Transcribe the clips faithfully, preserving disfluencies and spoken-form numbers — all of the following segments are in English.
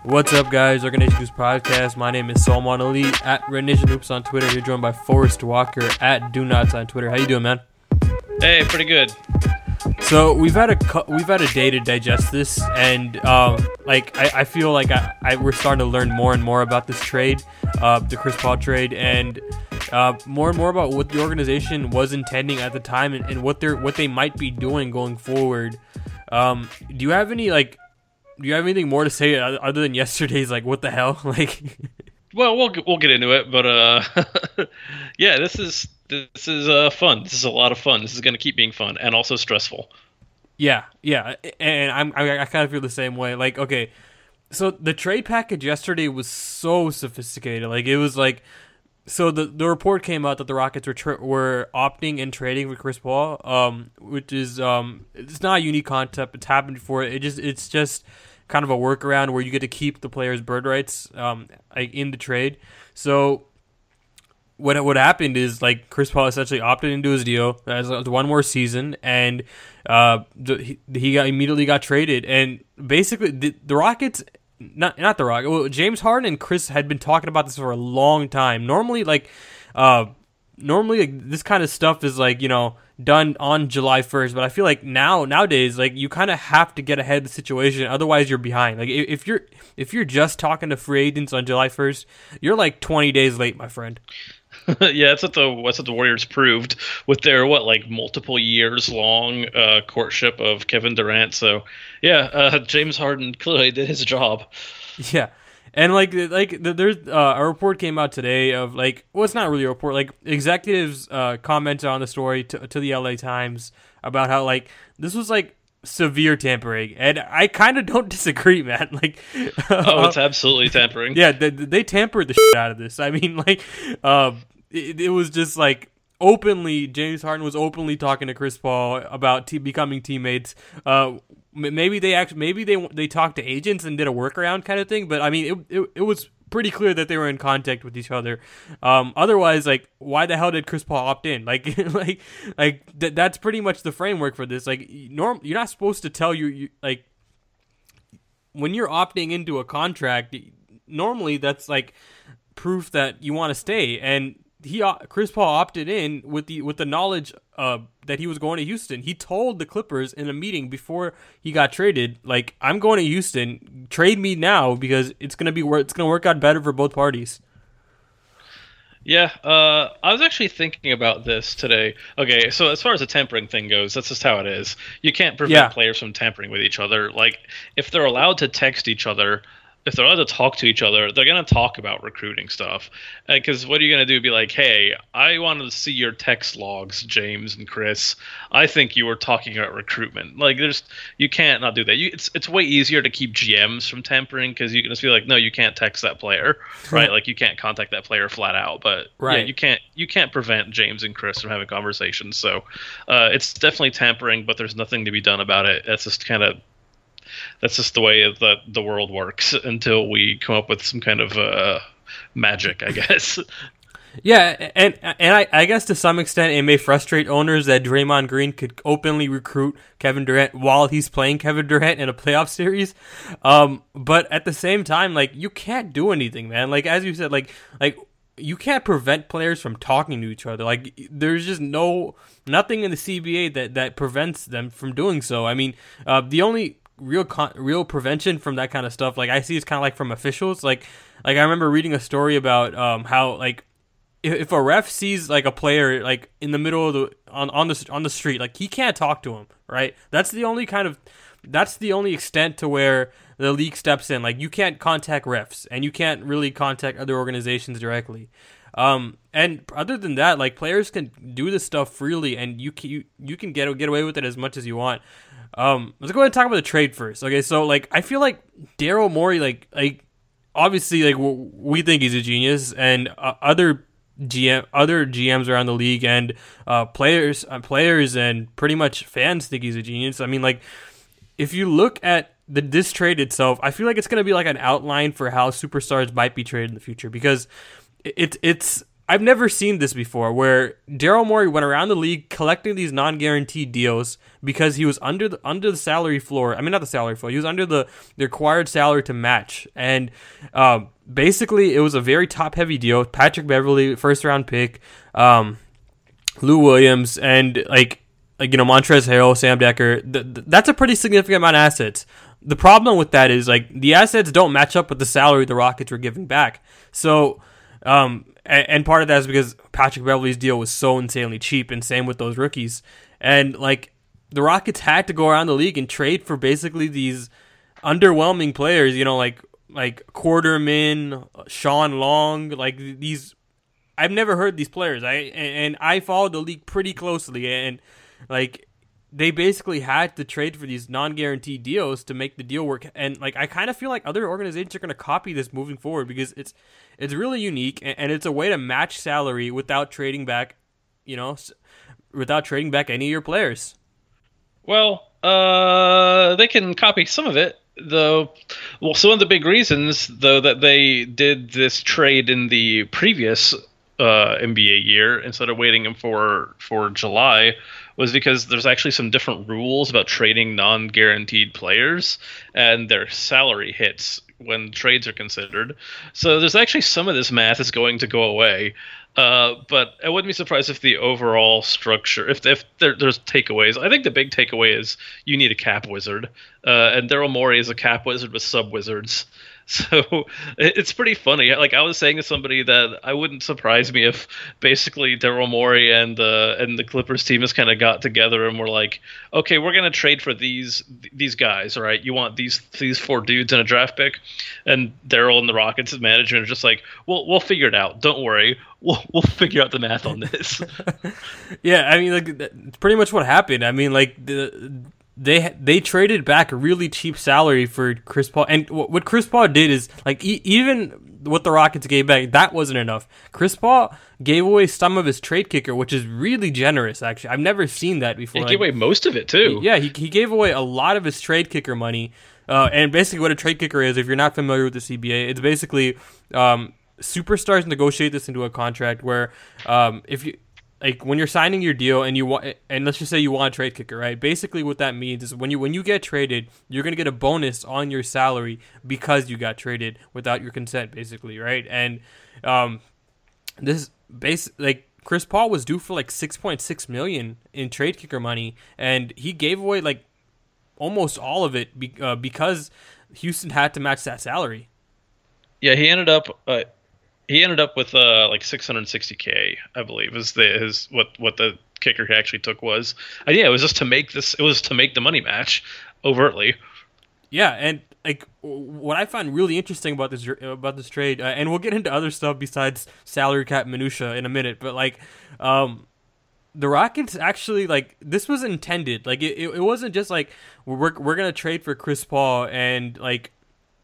What's up, guys? Organization Hoops Podcast. My name is Salman Ali at Red Nation Hoops on Twitter. You're joined by Forrest Walker at Do Nots on Twitter. How you doing, man? Hey, pretty good. So we've had a cu- we've had a day to digest this, and um, like I, I feel like I, I we're starting to learn more and more about this trade, uh, the Chris Paul trade, and uh, more and more about what the organization was intending at the time and, and what they're what they might be doing going forward. Um, do you have any like? Do you have anything more to say other than yesterday's, like, what the hell? Like, well, we'll we'll get into it, but uh, yeah, this is this is uh fun. This is a lot of fun. This is going to keep being fun and also stressful. Yeah, yeah, and I'm I, I kind of feel the same way. Like, okay, so the trade package yesterday was so sophisticated. Like, it was like, so the the report came out that the Rockets were tra- were opting and trading for Chris Paul, um, which is um, it's not a unique concept. It's happened before. It just it's just kind of a workaround where you get to keep the player's bird rights um, like in the trade. So what what happened is, like, Chris Paul essentially opted into his deal as one more season, and uh, the, he, he got immediately got traded. And basically, the, the Rockets, not not the Rockets, well, James Harden and Chris had been talking about this for a long time. Normally, like, uh, normally like, this kind of stuff is, like, you know, done on July first, but I feel like now nowadays, like, you kind of have to get ahead of the situation, otherwise you're behind. Like, if you're if you're just talking to free agents on July first, you're like twenty days late, my friend. Yeah, that's what the that's what the Warriors proved with their what like multiple years long uh, courtship of Kevin Durant. So yeah, uh, James Harden clearly did his job. Yeah. And, like, like there's uh, a report came out today of, like, well, it's not really a report. Like, executives uh, commented on the story to, to the L A Times about how, like, this was, like, severe tampering. And I kind of don't disagree, man. Like, oh, it's absolutely tampering. Yeah, they, they tampered the shit out of this. I mean, like, uh, it, it was just, like, openly, James Harden was openly talking to Chris Paul about te- becoming teammates. Uh, maybe they actually, maybe they they talked to agents and did a workaround kind of thing. But I mean, it it, it was pretty clear that they were in contact with each other. Um, otherwise, like, why the hell did Chris Paul opt in? Like, like, like th- that's pretty much the framework for this. Like, norm, you're not supposed to tell you, you like when you're opting into a contract. Normally, that's like proof that you want to stay. And he Chris Paul opted in with the with the knowledge uh, that he was going to Houston. He told the Clippers in a meeting before he got traded, like, I'm going to Houston. Trade me now because it's gonna be it's gonna work out better for both parties. Yeah, uh, I was actually thinking about this today. Okay, so as far as the tampering thing goes, that's just how it is. You can't prevent Yeah. players from tampering with each other. Like, if they're allowed to text each other, if they're allowed to talk to each other, they're going to talk about recruiting stuff. Because what are you going to do? Be like, hey, I wanted to see your text logs, James and Chris. I think you were talking about recruitment. Like, there's, you can't not do that. You, it's it's way easier to keep G Ms from tampering because you can just be like, no, you can't text that player, right? Like, you can't contact that player flat out. But Right. yeah, you can't you can't prevent James and Chris from having conversations. So uh, it's definitely tampering, but there's nothing to be done about it. That's just kind of That's just the way that the world works until we come up with some kind of uh, magic, I guess. Yeah, and and I, I guess to some extent it may frustrate owners that Draymond Green could openly recruit Kevin Durant while he's playing Kevin Durant in a playoff series. Um, but at the same time, like, you can't do anything, man. Like, as you said, like like you can't prevent players from talking to each other. Like, there's just no nothing in the C B A that, that prevents them from doing so. I mean, uh, the only real con- real prevention from that kind of stuff, like, I see, is kind of like from officials. Like, like I remember reading a story about um, how, like, if, if a ref sees, like, a player, like, in the middle of the on on the on the street, like, he can't talk to him, right? That's the only kind of that's the only extent to where the league steps in. Like, you can't contact refs, and you can't really contact other organizations directly. Um, and other than that, like, players can do this stuff freely, and you can, you, you can get get away with it as much as you want. Um, let's go ahead and talk about the trade first. Okay, so, like, I feel like Daryl Morey, like, like obviously, like, w- we think he's a genius, and uh, other G M, other G Ms around the league, and uh, players, uh, players, and pretty much fans think he's a genius. I mean, like, if you look at the this trade itself, I feel like it's going to be like an outline for how superstars might be traded in the future, because it, it's. I've never seen this before, where Daryl Morey went around the league collecting these non-guaranteed deals because he was under the under the salary floor. I mean, not the salary floor. He was under the, the required salary to match, and um, basically, it was a very top-heavy deal. Patrick Beverley, first-round pick, um, Lou Williams, and like like you know Montrezl Harrell, Sam Decker. Th- th- that's a pretty significant amount of assets. The problem with that is like the assets don't match up with the salary the Rockets were giving back. So, um, and, and part of that is because Patrick Beverley's deal was so insanely cheap, and same with those rookies. And like the Rockets had to go around the league and trade for basically these underwhelming players. You know, like like Quarterman, Sean Long, like these. I've never heard these players. I and, and I followed the league pretty closely, and like. They basically had to trade for these non-guaranteed deals to make the deal work, and like I kind of feel like other organizations are going to copy this moving forward because it's it's really unique, and, and it's a way to match salary without trading back, you know, without trading back any of your players. Well, uh, they can copy some of it, though. Well, some of the big reasons, though, that they did this trade in the previous uh, N B A year instead of waiting for for July. Was because there's actually some different rules about trading non-guaranteed players and their salary hits when trades are considered. So there's actually some of this math is going to go away. Uh, but I wouldn't be surprised if the overall structure, if if there, there's takeaways. I think the big takeaway is you need a cap wizard, uh, and Daryl Morey is a cap wizard with sub wizards. So it's pretty funny. Like I was saying to somebody that I wouldn't surprise me if basically Daryl Morey and the and the Clippers team has kind of got together and were like, okay, we're gonna trade for these these guys, all right? You want these these four dudes and a draft pick, and Daryl and the Rockets management are just like, well, we'll figure it out. Don't worry, we'll we'll figure out the math on this. Yeah, I mean, like that's pretty much what happened. I mean, like the. They they traded back a really cheap salary for Chris Paul, and what Chris Paul did is like e- even what the Rockets gave back, that wasn't enough. Chris Paul gave away some of his trade kicker, which is really generous. Actually, I've never seen that before. He like, gave away most of it too. Yeah, he he gave away a lot of his trade kicker money, uh, and basically what a trade kicker is, if you're not familiar with the C B A, it's basically um, superstars negotiate this into a contract where um, if you. Like when you're signing your deal and you want, and let's just say you want a trade kicker, right? Basically, what that means is when you when you get traded, you're gonna get a bonus on your salary because you got traded without your consent, basically, right? And um, this base like Chris Paul was due for like six point six million in trade kicker money, and he gave away like almost all of it be, uh, because Houston had to match that salary. Yeah, he ended up. Uh... He ended up with uh, like six hundred sixty K, I believe, is the his what what the kicker he actually took was. And yeah, it was just to make this. It was to make the money match overtly. Yeah, and like what I find really interesting about this about this trade, uh, and we'll get into other stuff besides salary cap minutia in a minute, but like, um, the Rockets actually like this was intended. Like it, it wasn't just like we're we're gonna trade for Chris Paul and like.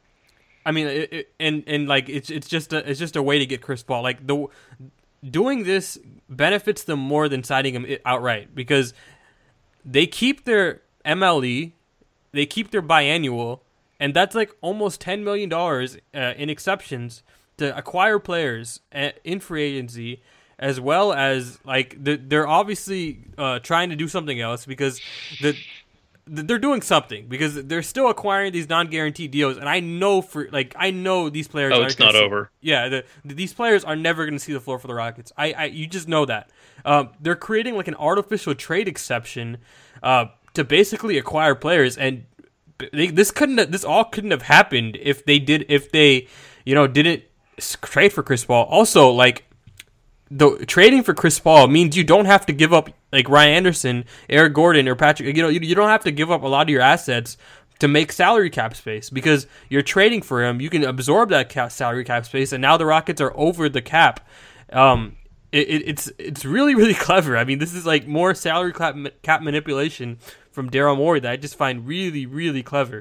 I mean, it, it, and and like it's it's just a it's just a way to get Chris Paul. Like the doing this benefits them more than signing him outright because they keep their M L E, they keep their biannual, and that's like almost ten million dollars uh, in exceptions to acquire players in free agency, as well as like the, they're obviously uh, trying to do something else because the. They're doing something because they're still acquiring these non-guaranteed deals, and I know for like I know these players. Oh, it's not see, over. Yeah, the, these players are never going to see the floor for the Rockets. I, I you just know that. Um, they're creating like an artificial trade exception uh, to basically acquire players, and they, this couldn't this all couldn't have happened if they did if they you know didn't trade for Chris Paul. Also, like. The trading for Chris Paul means you don't have to give up like Ryan Anderson, Eric Gordon, or Patrick. You know, you, you don't have to give up a lot of your assets to make salary cap space because you're trading for him. You can absorb that cap, salary cap space, and now the Rockets are over the cap. Um, it, it, it's it's really really clever. I mean, this is like more salary cap cap manipulation from Daryl Morey that I just find really really clever.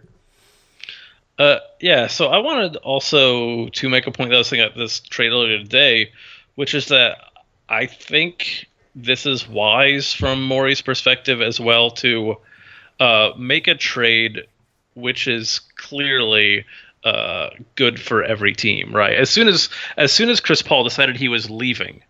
Uh, yeah. So I wanted also to make a point that I was thinking about this trade earlier today. Which is that I think this is wise from Morey's perspective as well to uh, make a trade which is clearly uh, good for every team, right? As soon as as soon as Chris Paul decided he was leaving,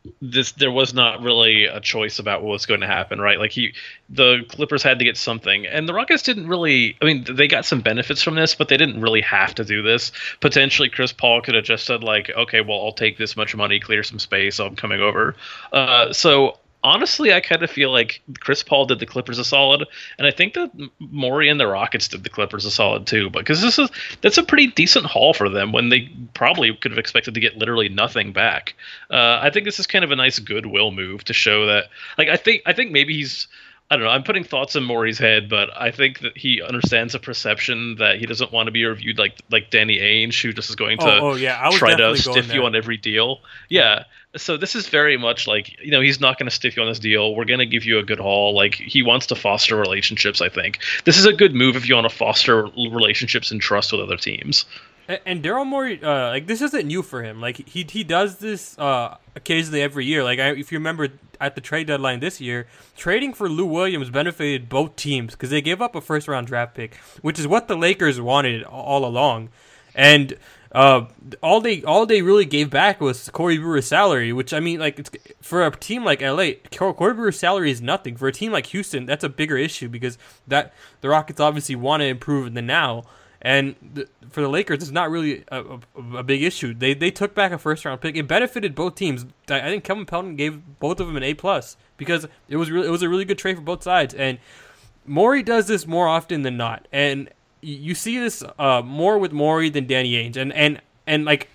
this there was not really a choice about what was going to happen, right? Like he, the Clippers had to get something, and the Rockets didn't really. I mean, they got some benefits from this, but they didn't really have to do this. Potentially, Chris Paul could have just said like, "Okay, well, I'll take this much money, clear some space, I'm coming over." Uh, so. Honestly, I kind of feel like Chris Paul did the Clippers a solid, and I think that Morey and the Rockets did the Clippers a solid too. Because this is that's a pretty decent haul for them when they probably could have expected to get literally nothing back. Uh, I think this is kind of a nice goodwill move to show that. Like I think I think maybe he's. I don't know. I'm putting thoughts in Morey's head, but I think that he understands the perception that he doesn't want to be reviewed like like Danny Ainge, who just is going to oh, oh, yeah. I was try to definitely stiff going you there. on every deal. Yeah. So this is very much like, you know, he's not going to stiff you on this deal. We're going to give you a good haul. Like he wants to foster relationships. I think this is a good move if you want to foster relationships and trust with other teams. And, and Daryl Morey, uh, like this isn't new for him. Like he he does this uh, occasionally every year. Like I, if you remember at the trade deadline this year, trading for Lou Williams benefited both teams because they gave up a first round draft pick, which is what the Lakers wanted all along, and. Uh, all they all they really gave back was Corey Brewer's salary, which I mean, like it's, for a team like L A, Corey Brewer's salary is nothing. For a team like Houston, that's a bigger issue because that the Rockets obviously want to improve in the now, and the, for the Lakers, it's not really a, a, a big issue. They they took back a first round pick. It benefited both teams. I think Kevin Pelton gave both of them an A plus because it was really, it was a really good trade for both sides. And Morey does this more often than not, and. You see this uh, more with Morey than Danny Ainge, and and and like,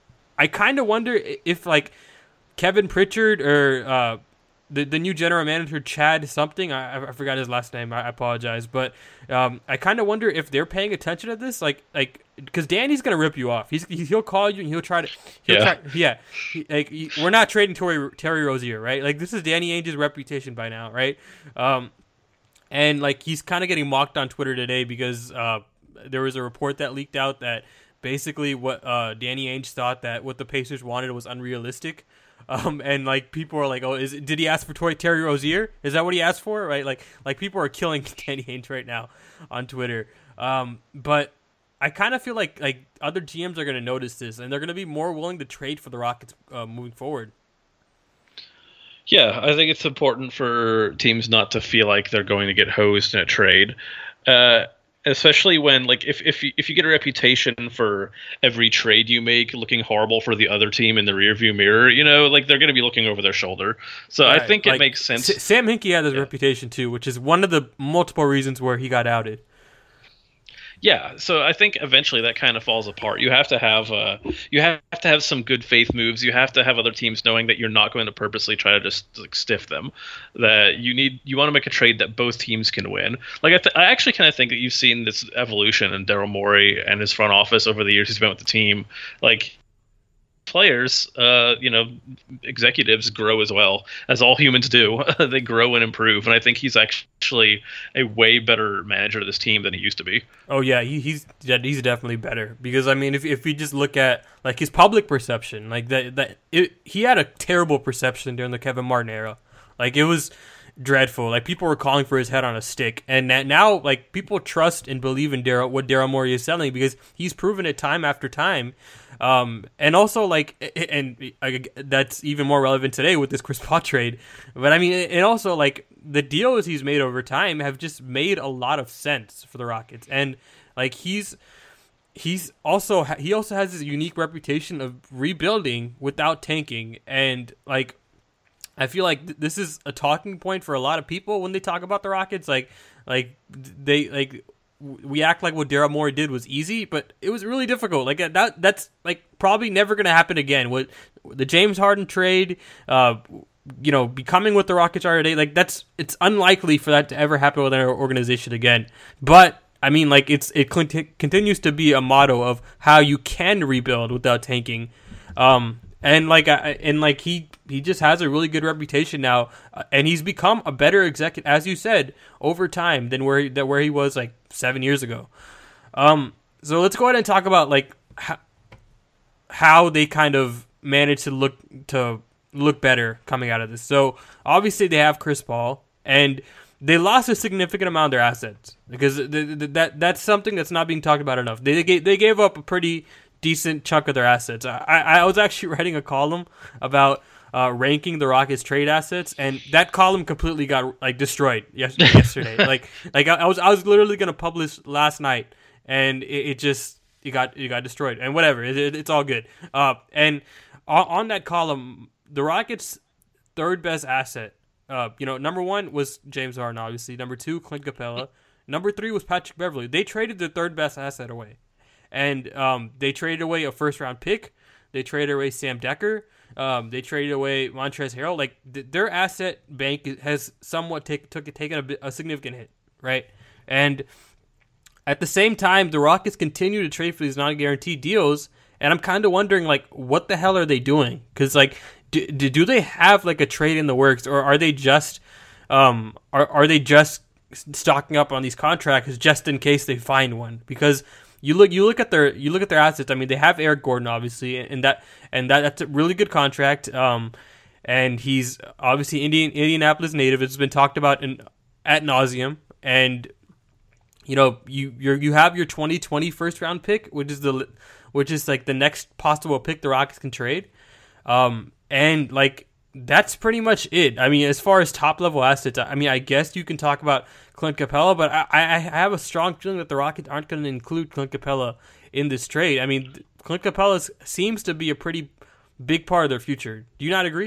I kind of wonder if like Kevin Pritchard or uh, the the new general manager Chad something I, I forgot his last name. I apologize, but um, I kind of wonder if they're paying attention to this, like like because Danny's gonna rip you off. He's he'll call you and he'll try to he'll yeah try, yeah he, like he, we're not trading Terry Terry Rozier, right? Like this is Danny Ainge's reputation by now, right? Um, And, like, he's kind of getting mocked on Twitter today because uh, there was a report that leaked out that basically what uh, Danny Ainge thought that what the Pacers wanted was unrealistic. Um, and, like, people are like, oh, is did he ask for Toy Terry Rozier? Is that what he asked for? Right? Like, like people are killing Danny Ainge right now on Twitter. Um, but I kind of feel like, like other G Ms are going to notice this, and they're going to be more willing to trade for the Rockets uh, moving forward. Yeah, I think it's important for teams not to feel like they're going to get hosed in a trade, uh, especially when, like, if if you, if you get a reputation for every trade you make looking horrible for the other team in the rearview mirror, you know, like they're going to be looking over their shoulder. So right. I think like, it makes sense. S- Sam Hinkie had this yeah. reputation too, which is one of the multiple reasons where he got outed. Yeah, so I think eventually that kind of falls apart. You have to have uh, you have to have some good faith moves. You have to have other teams knowing that you're not going to purposely try to just like, stiff them. That you need you want to make a trade that both teams can win. Like I, th- I actually kind of think that you've seen this evolution in Daryl Morey and his front office over the years he's been with the team. Like players, uh, you know, executives grow as well, as all humans do. They grow and improve, and I think he's actually a way better manager of this team than he used to be. Oh yeah, he, he's yeah, he's definitely better because I mean, if if you just look at like his public perception, like that that it, he had a terrible perception during the Kevin Martin era, like it was dreadful. Like people were calling for his head on a stick, and that now like people trust and believe in Daryl what Daryl Morey is selling because he's proven it time after time. Um, and also like, and uh, that's even more relevant today with this Chris Paul trade. But I mean, and also like the deals he's made over time have just made a lot of sense for the Rockets. And like he's he's also he also has this unique reputation of rebuilding without tanking. And like I feel like th- this is a talking point for a lot of people when they talk about the Rockets. Like like they like. We act like what Daryl Morey did was easy, but it was really difficult. Like that, that's like probably never going to happen again. With the James Harden trade, uh, you know, becoming what the Rockets are today, like that's it's unlikely for that to ever happen with our organization again. But I mean, like it's it cont- continues to be a motto of how you can rebuild without tanking. Um, and like I, and like he he just has a really good reputation now, uh, and he's become a better executive, as you said, over time than where he, that where he was like seven years ago. Um, so let's go ahead and talk about like how, how they kind of managed to look to look better coming out of this. So obviously they have Chris Paul, and they lost a significant amount of their assets because th- th- that that's something that's not being talked about enough. They gave, they gave up a pretty decent chunk of their assets. I, I was actually writing a column about uh, ranking the Rockets trade assets, and that column completely got like destroyed yes- yesterday. like like I, I was I was literally gonna publish last night, and it, it just it got it got destroyed. And whatever, it, it, it's all good. Uh, and on, on that column, the Rockets' third best asset, uh, you know, number one was James Harden, obviously. Number two, Clint Capella. Number three was Patrick Beverley. They traded their third best asset away. And um, they traded away a first-round pick. They traded away Sam Decker. Um, they traded away Montrezl Harrell. Like, th- their asset bank has somewhat take, took taken a, bit, a significant hit, right? And at the same time, the Rockets continue to trade for these non-guaranteed deals, and I'm kind of wondering, like, what the hell are they doing? Because, like, do, do they have, like, a trade in the works, or are they just um, are, are they just stocking up on these contracts just in case they find one? Because You look, you look at their, you look at their assets. I mean, they have Eric Gordon, obviously, and that, and that, that's a really good contract. Um, and he's obviously Indian, Indianapolis native. It's been talked about in ad nauseum. And you know, you you you have your twenty twenty first round pick, which is the, which is like the next possible pick the Rockets can trade. Um, and like that's pretty much it. I mean, as far as top level assets, I mean, I guess you can talk about Clint Capella, but I, I have a strong feeling that the Rockets aren't going to include Clint Capella in this trade. I mean, Clint Capella seems to be a pretty big part of their future. Do you not agree?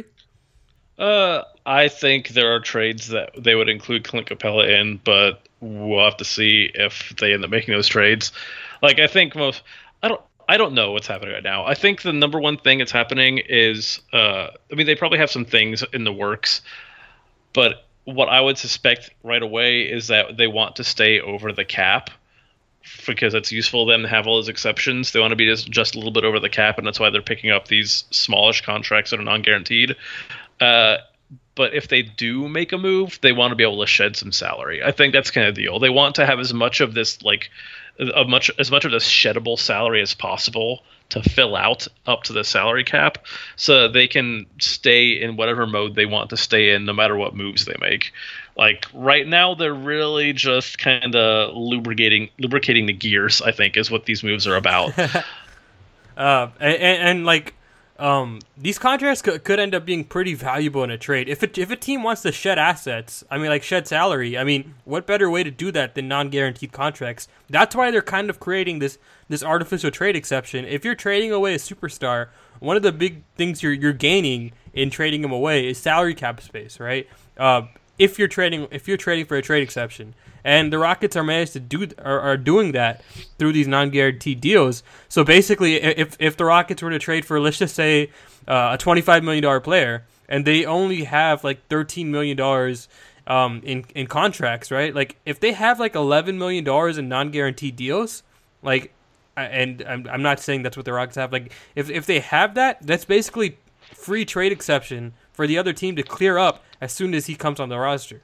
Uh, I think there are trades that they would include Clint Capella in, but we'll have to see if they end up making those trades. Like, I think most, I don't, I don't know what's happening right now. I think the number one thing that's happening is, uh, I mean, they probably have some things in the works, but what I would suspect right away is that they want to stay over the cap because it's useful to them to have all those exceptions. They want to be just, just a little bit over the cap, and that's why they're picking up these smallish contracts that are non-guaranteed. Uh, but if they do make a move, they want to be able to shed some salary. I think that's kind of the deal. They want to have as much of this, like, of much as much of this sheddable salary as possible to fill out up to the salary cap, so they can stay in whatever mode they want to stay in, no matter what moves they make. Like right now, they're really just kind of lubricating lubricating the gears, I think, is what these moves are about. uh, and, and like. Um, these contracts could, could end up being pretty valuable in a trade. If it, if a team wants to shed assets, I mean, like shed salary, I mean, what better way to do that than non-guaranteed contracts? That's why they're kind of creating this this artificial trade exception. If you're trading away a superstar, one of the big things you're you're gaining in trading him away is salary cap space, right? Uh, if you're trading if you're trading for a trade exception. And the Rockets are managed to do are, are doing that through these non-guaranteed deals. So basically, if if the Rockets were to trade for, let's just say, uh, a twenty-five million dollars player, and they only have like thirteen million dollars um, in in contracts, right? Like if they have like eleven million dollars in non-guaranteed deals, like, and I'm I'm not saying that's what the Rockets have. Like if if they have that, that's basically free trade exception for the other team to clear up as soon as he comes on the roster.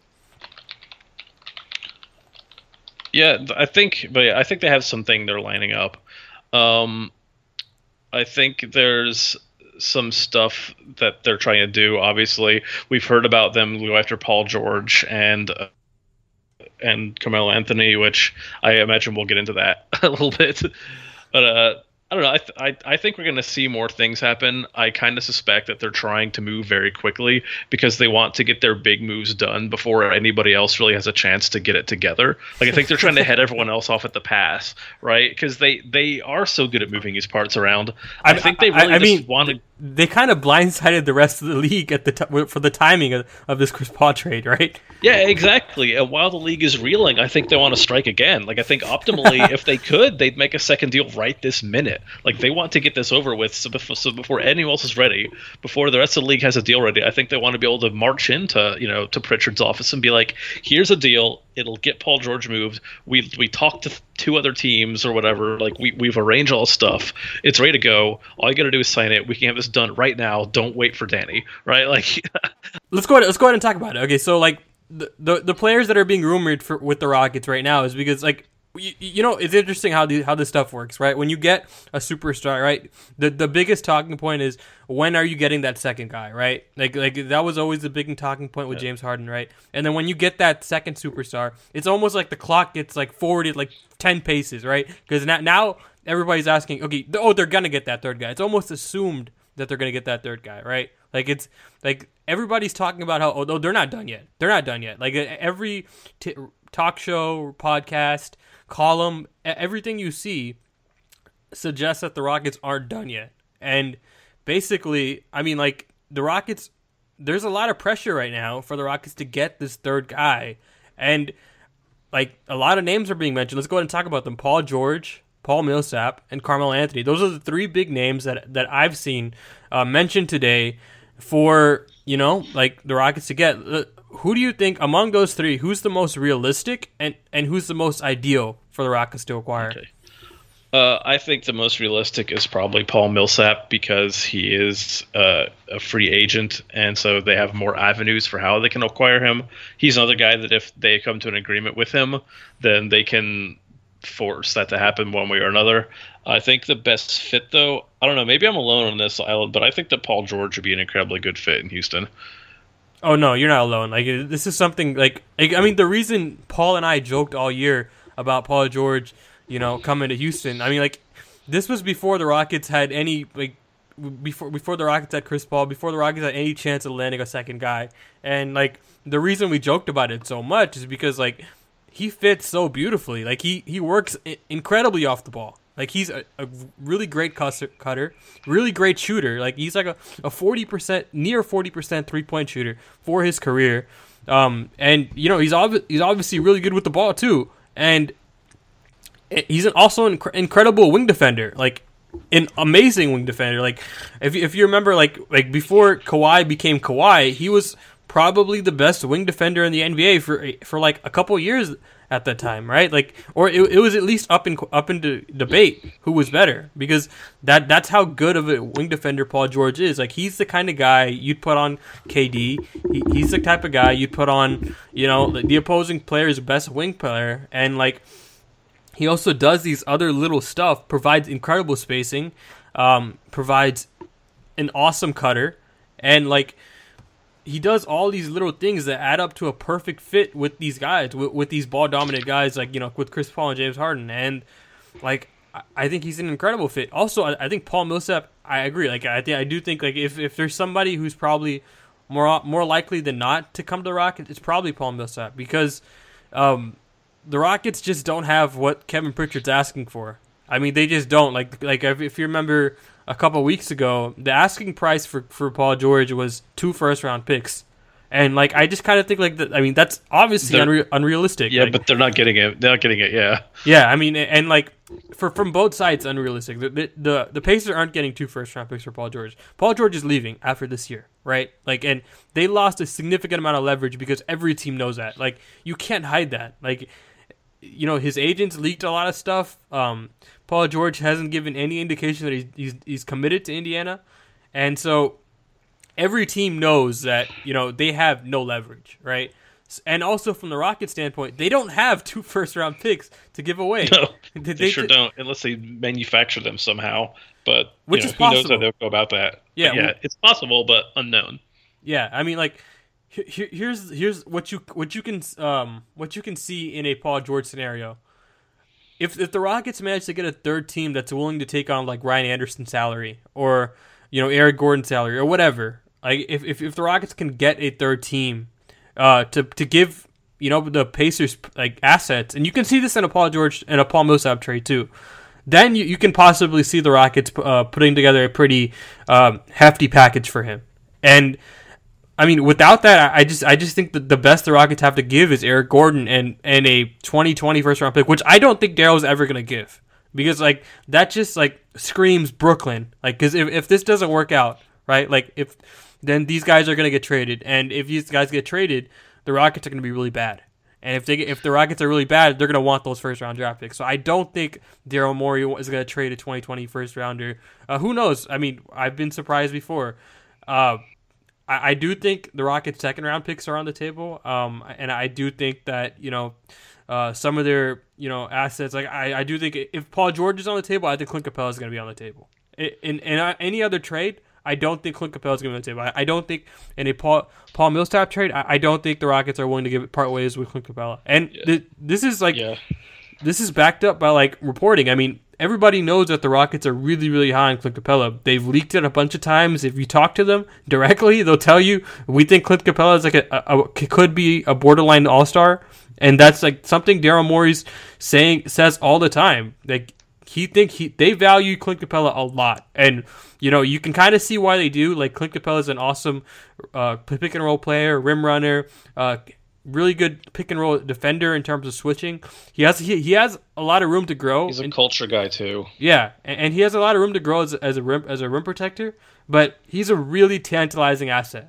Yeah, I think, but I think they have something they're lining up. Um, I think there's some stuff that they're trying to do. Obviously, we've heard about them go after Paul George and uh, and Carmelo Anthony, which I imagine we'll get into that a little bit. But uh, I don't know. I th- I, I think we're going to see more things happen. I kind of suspect that they're trying to move very quickly because they want to get their big moves done before anybody else really has a chance to get it together. Like I think they're trying to head everyone else off at the pass, right? Because they, they are so good at moving these parts around. I, I think they really I, I just mean, want to. They kind of blindsided the rest of the league at the t- for the timing of, of this Chris Paul trade, right? Yeah, exactly. And while the league is reeling, I think they want to strike again. Like I think optimally, if they could, they'd make a second deal right this minute. Like they want to get this over with, so before, so before anyone else is ready, before the rest of the league has a deal ready, I think they want to be able to march into, you know, to Pritchard's office and be like, "Here's a deal. It'll get Paul George moved. We we talked to two other teams or whatever. Like we we've arranged all this stuff. It's ready to go. All you got to do is sign it. We can have this done right now. Don't wait for Danny." Right? Like, let's go ahead. Let's go ahead and talk about it. Okay, so like the the, the players that are being rumored for with the Rockets right now is because like. You, you know, it's interesting how the, how this stuff works, right? When you get a superstar, right, the the biggest talking point is when are you getting that second guy, right? Like like that was always the big talking point with yeah. James Harden, right? And then when you get that second superstar, it's almost like the clock gets like forwarded like ten paces, right? Because now, now everybody's asking, okay, oh, they're going to get that third guy. It's almost assumed that they're going to get that third guy, right? Like it's like everybody's talking about how oh no, they're not done yet. They're not done yet. Like every t- talk show, podcast, column, everything you see suggests that the Rockets aren't done yet. And basically, I mean, like the Rockets, there's a lot of pressure right now for the Rockets to get this third guy, and like a lot of names are being mentioned. Let's go ahead and talk about them: Paul George, Paul Millsap, and Carmelo Anthony. Those are the three big names that that I've seen uh, mentioned today for, you know, like the Rockets to get. Uh, who do you think among those three, who's the most realistic and, and who's the most ideal for the Rockets to acquire? Okay. Uh, I think the most realistic is probably Paul Millsap because he is uh, a free agent, and so they have more avenues for how they can acquire him. He's another guy that if they come to an agreement with him, then they can force that to happen one way or another. I think the best fit, though, I don't know, maybe I'm alone on this island, but I think that Paul George would be an incredibly good fit in Houston. Oh, no, you're not alone. Like this is something, like, like I mean, the reason Paul and I joked all year about Paul George, you know, coming to Houston, I mean, like, this was before the Rockets had any, like, before before the Rockets had Chris Paul, before the Rockets had any chance of landing a second guy. And, like, the reason we joked about it so much is because, like, he fits so beautifully. Like, he, he works incredibly off the ball. Like, he's a, a really great cutter, really great shooter. Like, he's like a, a forty percent, near forty percent three-point shooter for his career. Um, and, you know, he's, ob- he's obviously really good with the ball, too. And he's also an inc- incredible wing defender, like an amazing wing defender. Like if if you remember, like like before Kawhi became Kawhi, he was probably the best wing defender in the N B A for for like a couple of years at that time, right? Like, or it, it was at least up in up into debate who was better, because that that's how good of a wing defender Paul George is. Like, he's the kind of guy you'd put on K D. He, he's the type of guy you'd put on, you know, the opposing player's best wing player, and like. He also does these other little stuff, provides incredible spacing, um, provides an awesome cutter, and like he does all these little things that add up to a perfect fit with these guys, with, with these ball dominant guys, like, you know, with Chris Paul and James Harden, and like I think he's an incredible fit. Also, I, I think Paul Millsap, I agree. Like I think I do think like if, if there's somebody who's probably more more likely than not to come to the Rockets, it's probably Paul Millsap, because. Um, The Rockets just don't have what Kevin Pritchard's asking for. I mean, they just don't. Like, like if, if you remember a couple of weeks ago, the asking price for, for Paul George was two first-round picks. And, like, I just kind of think, like, that. I mean, that's obviously unre- unrealistic. Yeah, like, but they're not getting it. They're not getting it, yeah. Yeah, I mean, and, like, for from both sides, unrealistic. The, the, the, the Pacers aren't getting two first-round picks for Paul George. Paul George is leaving after this year, right? Like, and they lost a significant amount of leverage because every team knows that. Like, you can't hide that. Like, you know, his agents leaked a lot of stuff. Um, Paul George hasn't given any indication that he's, he's he's committed to Indiana, and so every team knows that, you know, they have no leverage, right? And also from the Rockets standpoint, they don't have two first round picks to give away. No, they, they sure t- don't, unless they manufacture them somehow. But which you know, is who possible. knows how they'll go about that? Yeah, but yeah, well, it's possible, but unknown. Yeah, I mean, like. Here's here's what you what you can um what you can see in a Paul George scenario. If if the Rockets manage to get a third team that's willing to take on like Ryan Anderson's salary, or, you know, Eric Gordon's salary, or whatever, like if if, if the Rockets can get a third team uh to to give, you know, the Pacers like assets, and you can see this in a Paul George and a Paul Millsap trade too, then you, you can possibly see the Rockets uh, putting together a pretty um, hefty package for him. And I mean, without that, I just I just think that the best the Rockets have to give is Eric Gordon and, and a twenty twenty first round pick, which I don't think Daryl's ever going to give, because like that just like screams Brooklyn. Like, because if, if this doesn't work out, right, like if then these guys are going to get traded, and if these guys get traded, the Rockets are going to be really bad. And if they if the Rockets are really bad, they're going to want those first round draft picks. So I don't think Daryl Morey is going to trade a twenty twenty first rounder. Uh, who knows? I mean, I've been surprised before. Uh, I, I do think the Rockets' second round picks are on the table, um, and I do think that, you know, uh, some of their, you know, assets. Like I, I do think if Paul George is on the table, I think Clint Capella is going to be on the table. In in any other trade, I don't think Clint Capella is going to be on the table. I, I don't think in a Paul Paul Millsap trade, I, I don't think the Rockets are willing to give it part ways with Clint Capella. And yeah. th- this is like yeah. this is backed up by like reporting. I mean, everybody knows that the Rockets are really, really high on Clint Capella. They've leaked it a bunch of times. If you talk to them directly, they'll tell you, we think Clint Capella is like a, a, a could be a borderline all-star. And that's like something Daryl Morey's saying, says all the time. Like, he think he they value Clint Capella a lot. And, you know, you can kind of see why they do. Like, Clint Capella is an awesome uh, pick and roll player, rim runner, uh, really good pick and roll defender in terms of switching. He has he, he has a lot of room to grow. He's a and, culture guy too. Yeah, and, and he has a lot of room to grow as, as a rim as a rim protector. But he's a really tantalizing asset.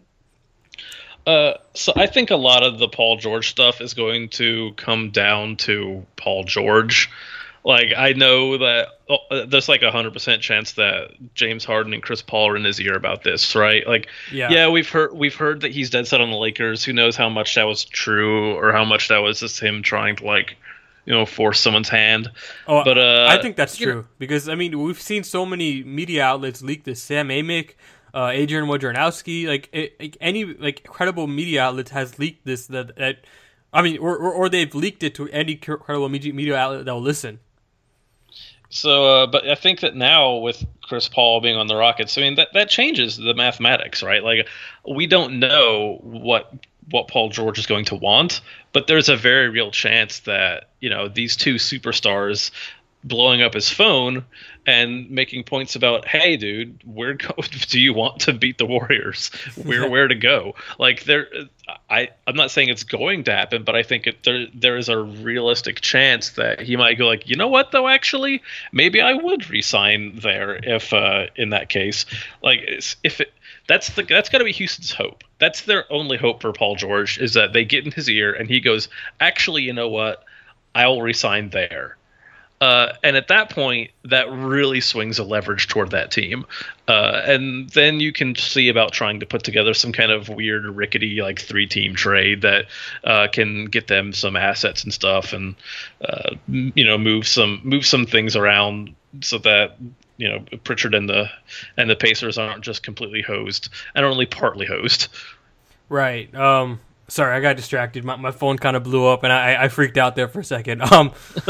Uh, so I think a lot of the Paul George stuff is going to come down to Paul George. Like, I know that oh, there's like a hundred percent chance that James Harden and Chris Paul are in his ear about this, right? Like, yeah. yeah, we've heard we've heard that he's dead set on the Lakers. Who knows how much that was true or how much that was just him trying to, like, you know, force someone's hand. Oh, but uh, I think that's true know. because I mean we've seen so many media outlets leak this. Sam Amick, uh, Adrian Wojnarowski, like, it, like any like credible media outlet has leaked this. That, that I mean, or, or or they've leaked it to any credible media media outlet that will listen. So, uh, but I think that now with Chris Paul being on the Rockets, I mean, that, that changes the mathematics, right? Like, we don't know what what Paul George is going to want, but there's a very real chance that, you know, these two superstars blowing up his phone and making points about, hey, dude, where go- do you want to beat the Warriors? Where where to go? Like, there, I I'm not saying it's going to happen, but I think it, there there is a realistic chance that he might go like, you know what though, actually, maybe I would resign there if uh, in that case, like if it. That's the that's got to be Houston's hope. That's their only hope for Paul George, is that they get in his ear and he goes, actually, you know what, I will resign there. Uh, and at that point, that really swings a leverage toward that team. Uh, and then you can see about trying to put together some kind of weird, rickety, like three-team trade that uh, can get them some assets and stuff, and uh, you know, move some move some things around so that, you know, Pritchard and the and the Pacers aren't just completely hosed and only partly hosed. Right. Um. Sorry, I got distracted. My my phone kind of blew up, and I I freaked out there for a second. Um,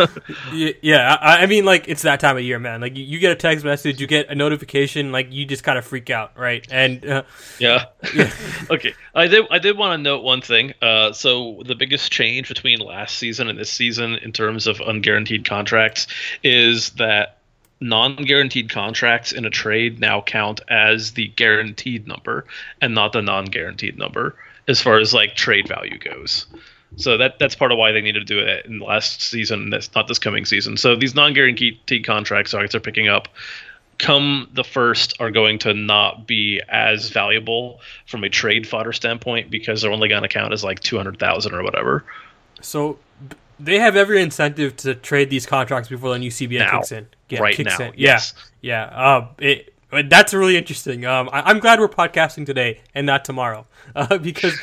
yeah, I, I mean, like, it's that time of year, man. Like, you, you get a text message, you get a notification, like, you just kind of freak out, right? And uh, yeah, yeah. Okay, I did I did want to note one thing. Uh, so the biggest change between last season and this season in terms of unguaranteed contracts is that non-guaranteed contracts in a trade now count as the guaranteed number and not the non-guaranteed number, as far as like trade value goes. So that that's part of why they needed to do it in the last season. That's not this coming season. So these non-guaranteed contracts Rockets are picking up come the first are going to not be as valuable from a trade fodder standpoint because they're only going to count as like two hundred thousand or whatever. So they have every incentive to trade these contracts before the new C B A now, kicks in. Yeah, right kicks now. In. Yeah, yes. yeah. Um, it, that's really interesting. Um, I, I'm glad we're podcasting today and not tomorrow, uh, because.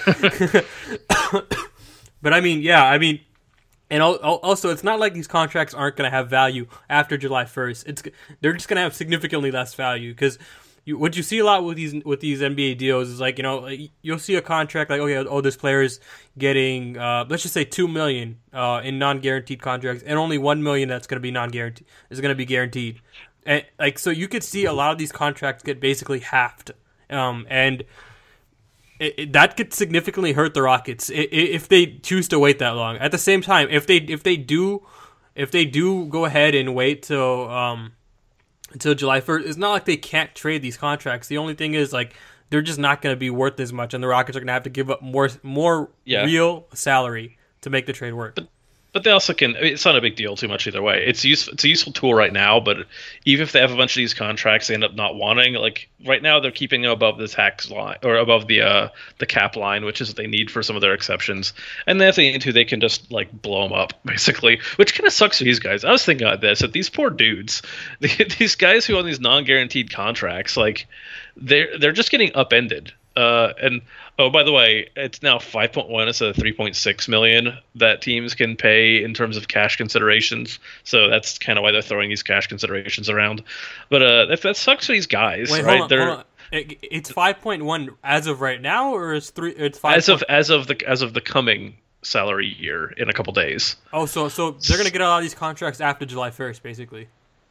But I mean, yeah, I mean, and also it's not like these contracts aren't going to have value after July first. It's they're just going to have significantly less value because. You, what you see a lot with these with these N B A deals is like, you know, you'll see a contract like, okay, oh, this player's getting uh, let's just say two million uh, in non-guaranteed contracts, and only one million that's going to be non-guaranteed is going to be guaranteed, and like so you could see a lot of these contracts get basically halved, um, and it, it, that could significantly hurt the Rockets if, if they choose to wait that long. At the same time, if they if they do if they do go ahead and wait till um, until July first, it's not like they can't trade these contracts. The only thing is, like, they're just not going to be worth as much, and the Rockets are going to have to give up more more yeah. real salary to make the trade work. But, but they also can. It's not a big deal too much either way. It's use, It's a useful tool right now, but even if they have a bunch of these contracts they end up not wanting, like right now they're keeping them above the tax line or above the uh, the cap line, which is what they need for some of their exceptions. And then if they need to, they can just like blow them up basically, which kind of sucks for these guys. I was thinking about this, that these poor dudes, these guys who own these non-guaranteed contracts, like they're they're just getting upended. Uh, and oh, by the way, it's now five point one instead of three point six million that teams can pay in terms of cash considerations. So that's kind of why they're throwing these cash considerations around. But uh, that, that sucks for these guys, Wait, right? Hold on, they're hold on. It's five point one as of right now, or is three? It's five as of as of the as of the coming salary year in a couple days. Oh, so so they're gonna get a lot of these contracts after July first, basically.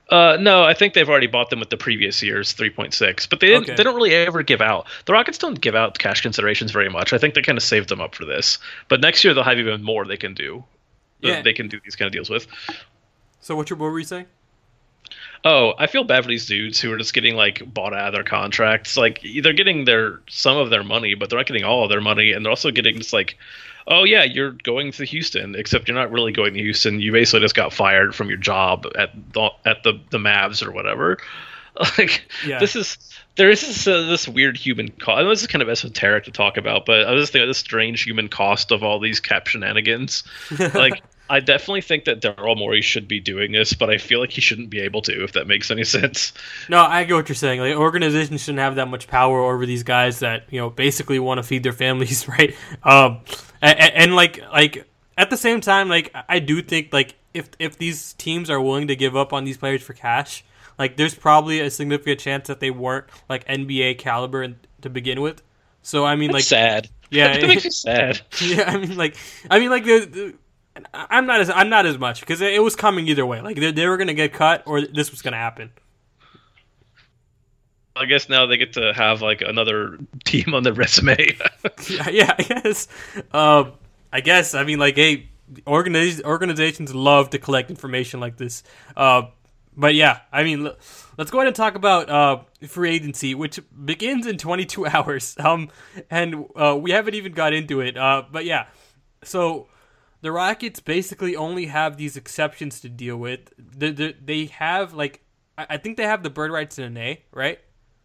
Uh, no, I think they've already bought them with the previous year's three point six, but they didn't, Okay. they don't really ever give out. The Rockets don't give out cash considerations very much. I think they kind of saved them up for this. But next year they'll have even more they can do. that Yeah. They can do these kind of deals with. So what, you, what were you saying? Oh, I feel bad for these dudes who are just getting like bought out of their contracts. Like they're getting their some of their money, but they're not getting all of their money, and they're also getting just like, oh yeah, you're going to Houston, except you're not really going to Houston. You basically just got fired from your job at the, at the the Mavs or whatever. Like Yeah. this is there is this, uh, this weird human cost. I know this is kind of esoteric to talk about, but I was just thinking of this strange human cost of all these cap shenanigans. Like. I definitely think that Daryl Morey should be doing this, but I feel like he shouldn't be able to, if that makes any sense. No, I get what you're saying. Like, organizations shouldn't have that much power over these guys that, you know, basically want to feed their families, right? Um, and, and like, like at the same time, like I do think like if if these teams are willing to give up on these players for cash, like there's probably a significant chance that they weren't like N B A caliber in, to begin with. So I mean, That's like, sad. yeah, that makes me sad. Yeah, I mean, like, I mean, like the. the I'm not as I'm not as much because it was coming either way. Like they, they were gonna get cut or this was gonna happen. I guess now they get to have like another team on their resume. yeah, yeah, I guess. Um, I guess. I mean, like, hey, organiz- organizations love to collect information like this. Uh, but yeah, I mean, l- let's go ahead and talk about uh, free agency, which begins in twenty-two hours. Um, and uh, we haven't even got into it. Uh, but yeah, so. The Rockets basically only have these exceptions to deal with. They, they, they have, like, I think they have the bird rights in an A, right?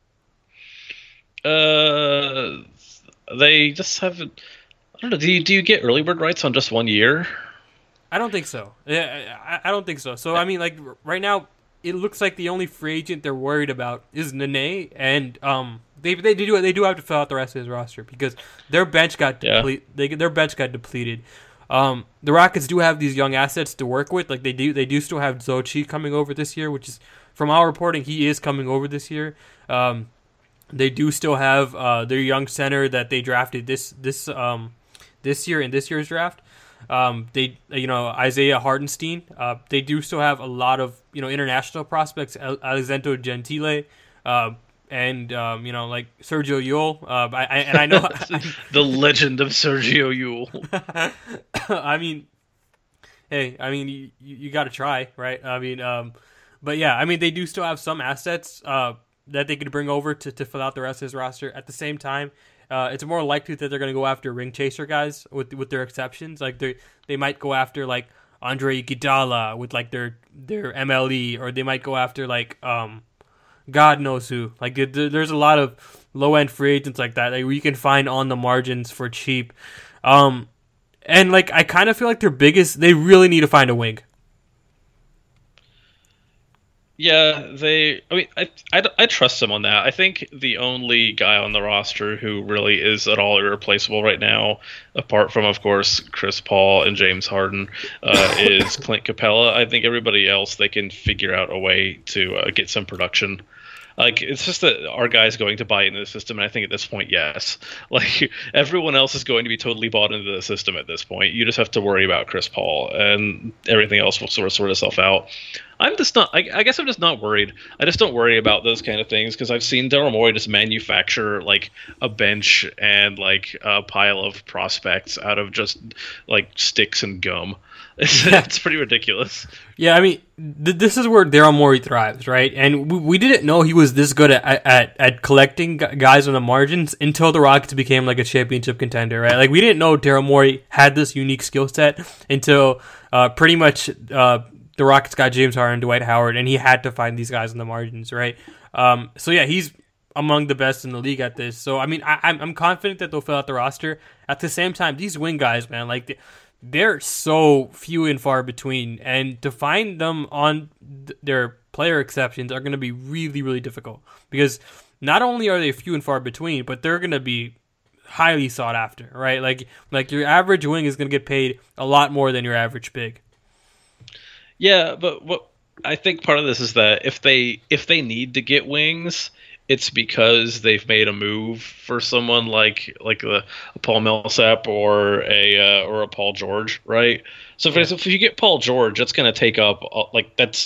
uh, they just haven't. I don't know. Do you do you get early bird rights on just one year? I don't think so. Yeah, I, I don't think so. So, I mean, like, right now, it looks like the only free agent they're worried about is Nene, and um, they they do they do have to fill out the rest of his roster because their bench got Yeah. depleted. They their bench got depleted. Um, the Rockets do have these young assets to work with. Like they do, they do still have Zochi coming over this year, which is from our reporting, he is coming over this year. Um, they do still have uh, their young center that they drafted this this um, this year in this year's draft. Um, they you know Isaiah Hardenstein. Uh, they do still have a lot of you know international prospects. Al- Alexandro Gentile. Uh, and um, you know, like Sergio Yul, uh, I, I and I know The legend of Sergio Yule. I mean, hey, I mean, you, you got to try, right? I mean, um, but yeah, I mean, they do still have some assets uh, that they could bring over to, to fill out the rest of his roster. At the same time, uh, it's more likely that they're going to go after ring chaser guys with with their exceptions. Like they they might go after like Andre Iguodala with like their their M L E, or they might go after like um, God knows who. Like there- there's a lot of low end free agents like that that you can find on the margins for cheap. Um, and like I kind of feel like their biggest, they really need to find a wing. Yeah, they. I mean, I, I, I trust them on that. I think the only guy on the roster who really is at all irreplaceable right now, apart from, of course, Chris Paul and James Harden, uh, is Clint Capella. I think everybody else, they can figure out a way to uh, get some production. Like, it's just that our guy's going to buy into the system, and I think at this point, yes. Like, everyone else is going to be totally bought into the system at this point. You just have to worry about Chris Paul, and everything else will sort of sort itself out. I'm just not, I, I guess I'm just not worried. I just don't worry about those kind of things, because I've seen Daryl Morey just manufacture, like, a bench and, like, a pile of prospects out of just, like, sticks and gum. It's, it's pretty ridiculous. Yeah, I mean, th- this is where Daryl Morey thrives, right? And we, we didn't know he was this good at at, at collecting g- guys on the margins until the Rockets became like a championship contender, right? Like we didn't know Daryl Morey had this unique skill set until uh, pretty much uh, the Rockets got James Harden and Dwight Howard, and he had to find these guys on the margins, right? Um, so yeah, he's among the best in the league at this. So I mean, I, I'm I'm confident that they'll fill out the roster. At the same time, these wing guys, man, like. The, They're so few and far between, and to find them on th- their player exceptions are going to be really, really difficult because not only are they few and far between, but they're going to be highly sought after, right? Like, like your average wing is going to get paid a lot more than your average big. Yeah, but what I think part of this is that if they if they need to get wings, it's because they've made a move for someone like like a, a Paul Millsap or a uh, or a Paul George, right? So for Yeah. example, if you get Paul George, that's going to take up uh, like that's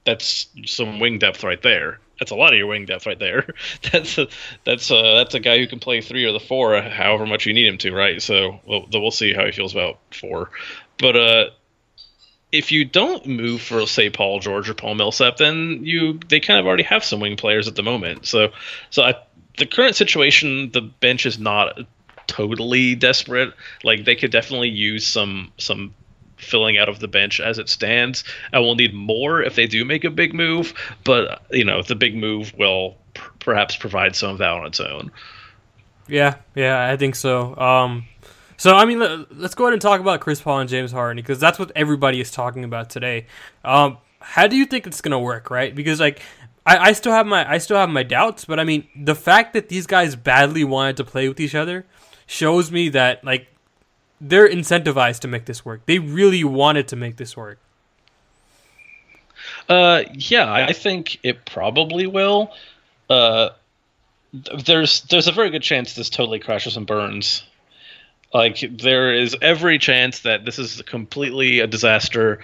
that's some wing depth right there. That's a lot of your wing depth right there. That's a, that's a, that's a guy who can play three or the four, however much you need him to, right? So we'll, we'll see how he feels about four. But uh, if you don't move for, say, Paul George or Paul Millsap, then you they kind of already have some wing players at the moment. So so I, the current situation, the bench is not totally desperate. Like, they could definitely use some some. filling out of the bench as it stands. I will need more if they do make a big move, but you know, the big move will p- perhaps provide some of that on its own. Yeah, yeah, I think so. Um, so, I mean, let, let's go ahead and talk about Chris Paul and James Harden, because that's what everybody is talking about today. Um, how do you think it's gonna work, right? Because like, I, I still have my I still have my doubts, but I mean, the fact that these guys badly wanted to play with each other shows me that like, they're incentivized to make this work. They really wanted to make this work. Uh, yeah, I think it probably will. Uh, there's there's a very good chance this totally crashes and burns. Like, there is every chance that this is completely a disaster,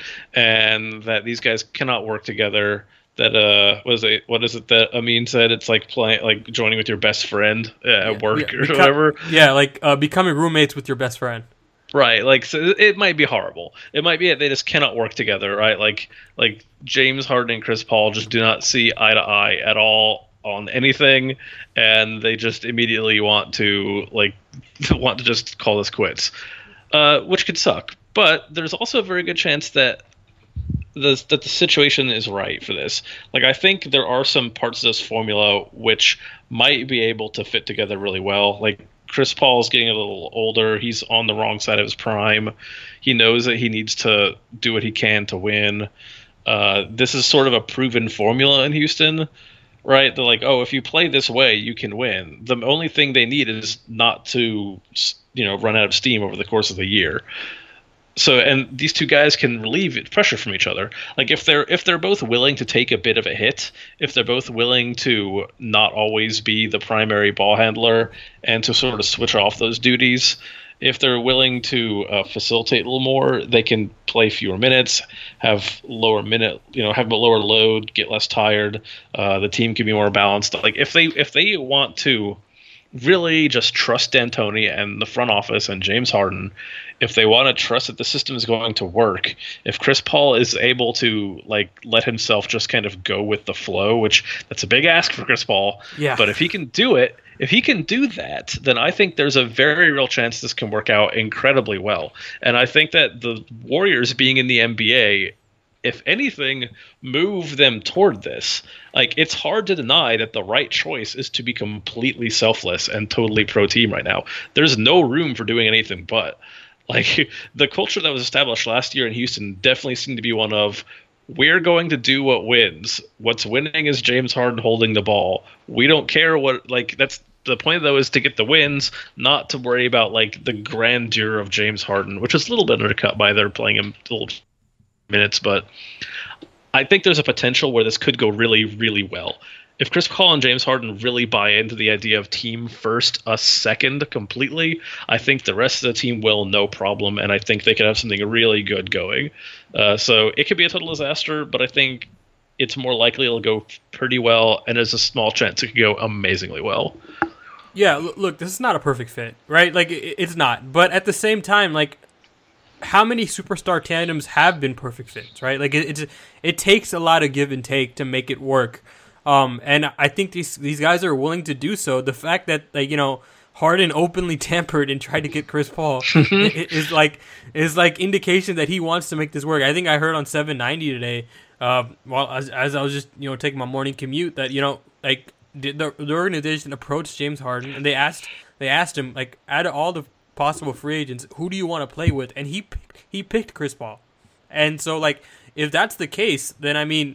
and that these guys cannot work together. That uh, was it? What is it that Amin said? It's like playing, like joining with your best friend at yeah, work yeah, or beco- whatever. Yeah, like uh, becoming roommates with your best friend. Right, like, so it might be horrible. It might be that they just cannot work together, right? Like, like James Harden and Chris Paul just do not see eye to eye at all on anything, and they just immediately want to like want to just call this quits, uh, which could suck. But there's also a very good chance that the that the situation is right for this. Like, I think there are some parts of this formula which might be able to fit together really well. Like, Chris Paul is getting a little older. He's on the wrong side of his prime. He knows that he needs to do what he can to win. Uh, this is sort of a proven formula in Houston, right? They're like, oh, if you play this way, you can win. The only thing they need is not to, you know, run out of steam over the course of the year. So, and these two guys can relieve pressure from each other. Like, if they're if they're both willing to take a bit of a hit, if they're both willing to not always be the primary ball handler and to sort of switch off those duties, if they're willing to uh, facilitate a little more, they can play fewer minutes, have lower minute, you know, have a lower load, get less tired. Uh, the team can be more balanced. Like, if they if they want to really just trust D'Antoni and the front office and James Harden, if they want to trust that the system is going to work, if Chris Paul is able to like let himself just kind of go with the flow, which that's a big ask for Chris Paul, yeah. But if he can do it, if he can do that, then I think there's a very real chance this can work out incredibly well. And I think that the Warriors being in the N B A, if anything, move them toward this. Like, it's hard to deny that the right choice is to be completely selfless and totally pro team right now. There's no room for doing anything but. Like, the culture that was established last year in Houston definitely seemed to be one of, we're going to do what wins. What's winning is James Harden holding the ball. We don't care what, like, that's the point, though, is to get the wins, not to worry about, like, the grandeur of James Harden, which is a little bit undercut by their playing him a little minutes, but I think there's a potential where this could go really, really well. If Chris Paul and James Harden really buy into the idea of team first, us second completely, I think the rest of the team will, no problem, and I think they could have something really good going. Uh, so it could be a total disaster, but I think it's more likely it'll go pretty well, and there's a small chance it could go amazingly well. Yeah, look, this is not a perfect fit, right? Like, it's not. But at the same time, like, how many superstar tandems have been perfect fits, right? Like, it, it's it takes a lot of give and take to make it work. Um, and I think these these guys are willing to do so. The fact that, like, you know, Harden openly tampered and tried to get Chris Paul is like is like indication that he wants to make this work. I think I heard on seven ninety today, uh, while as, as I was just, you know, taking my morning commute, that, you know, like, the the organization approached James Harden and they asked they asked him, like, out of all the possible free agents, who do you want to play with? And he he picked Chris Paul. And so, like, if that's the case, then I mean.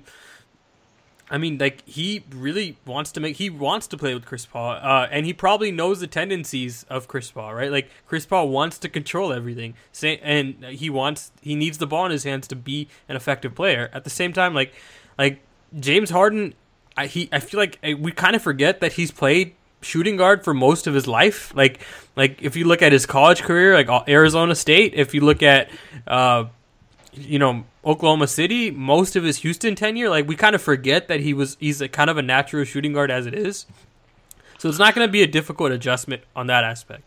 I mean, like, he really wants to make, he wants to play with Chris Paul, uh, and he probably knows the tendencies of Chris Paul, right? Like, Chris Paul wants to control everything, say, and he wants, he needs the ball in his hands to be an effective player. At the same time, like, like James Harden, I, he, I feel like we kind of forget that he's played shooting guard for most of his life. Like, like if you look at his college career, like Arizona State, if you look at, uh, you know, Oklahoma City, most of his Houston tenure, like we kind of forget that he was he's a kind of a natural shooting guard as it is. So it's not going to be a difficult adjustment on that aspect.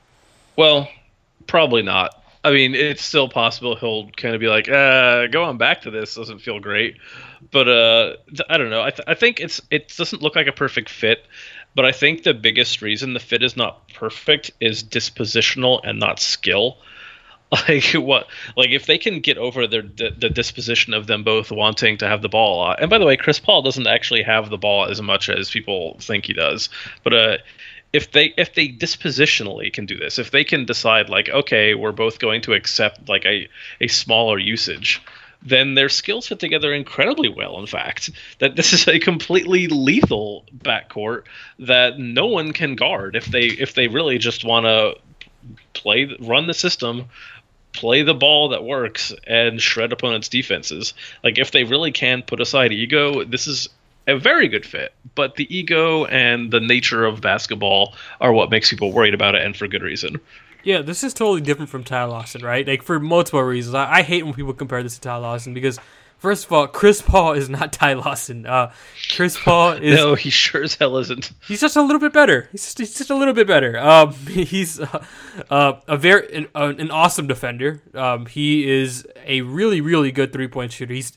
Well, probably not. I mean, it's still possible he'll kind of be like, uh, going back to this doesn't feel great. But uh, I don't know. I, th- I think it's it doesn't look like a perfect fit. But I think the biggest reason the fit is not perfect is dispositional and not skill. Like what? Like if they can get over their the, the disposition of them both wanting to have the ball a lot. And by the way, Chris Paul doesn't actually have the ball as much as people think he does. But uh, if they if they dispositionally can do this, if they can decide like, okay, we're both going to accept like a a smaller usage, then their skills fit together incredibly well. In fact, that this is a completely lethal backcourt that no one can guard if they if they really just want to play run the system. Play the ball that works and shred opponents' defenses. Like if they really can put aside ego, this is a very good fit. But the ego and the nature of basketball are what makes people worried about it, and for good reason. Yeah, this is totally different from Ty Lawson, right? Like for multiple reasons. I, I hate when people compare this to Ty Lawson because, first of all, Chris Paul is not Ty Lawson. Uh, Chris Paul is no, he sure as hell isn't. He's just a little bit better. He's just, he's just a little bit better. Um, he's uh, uh, a very an, uh, an awesome defender. Um, he is a really really good three point shooter. He's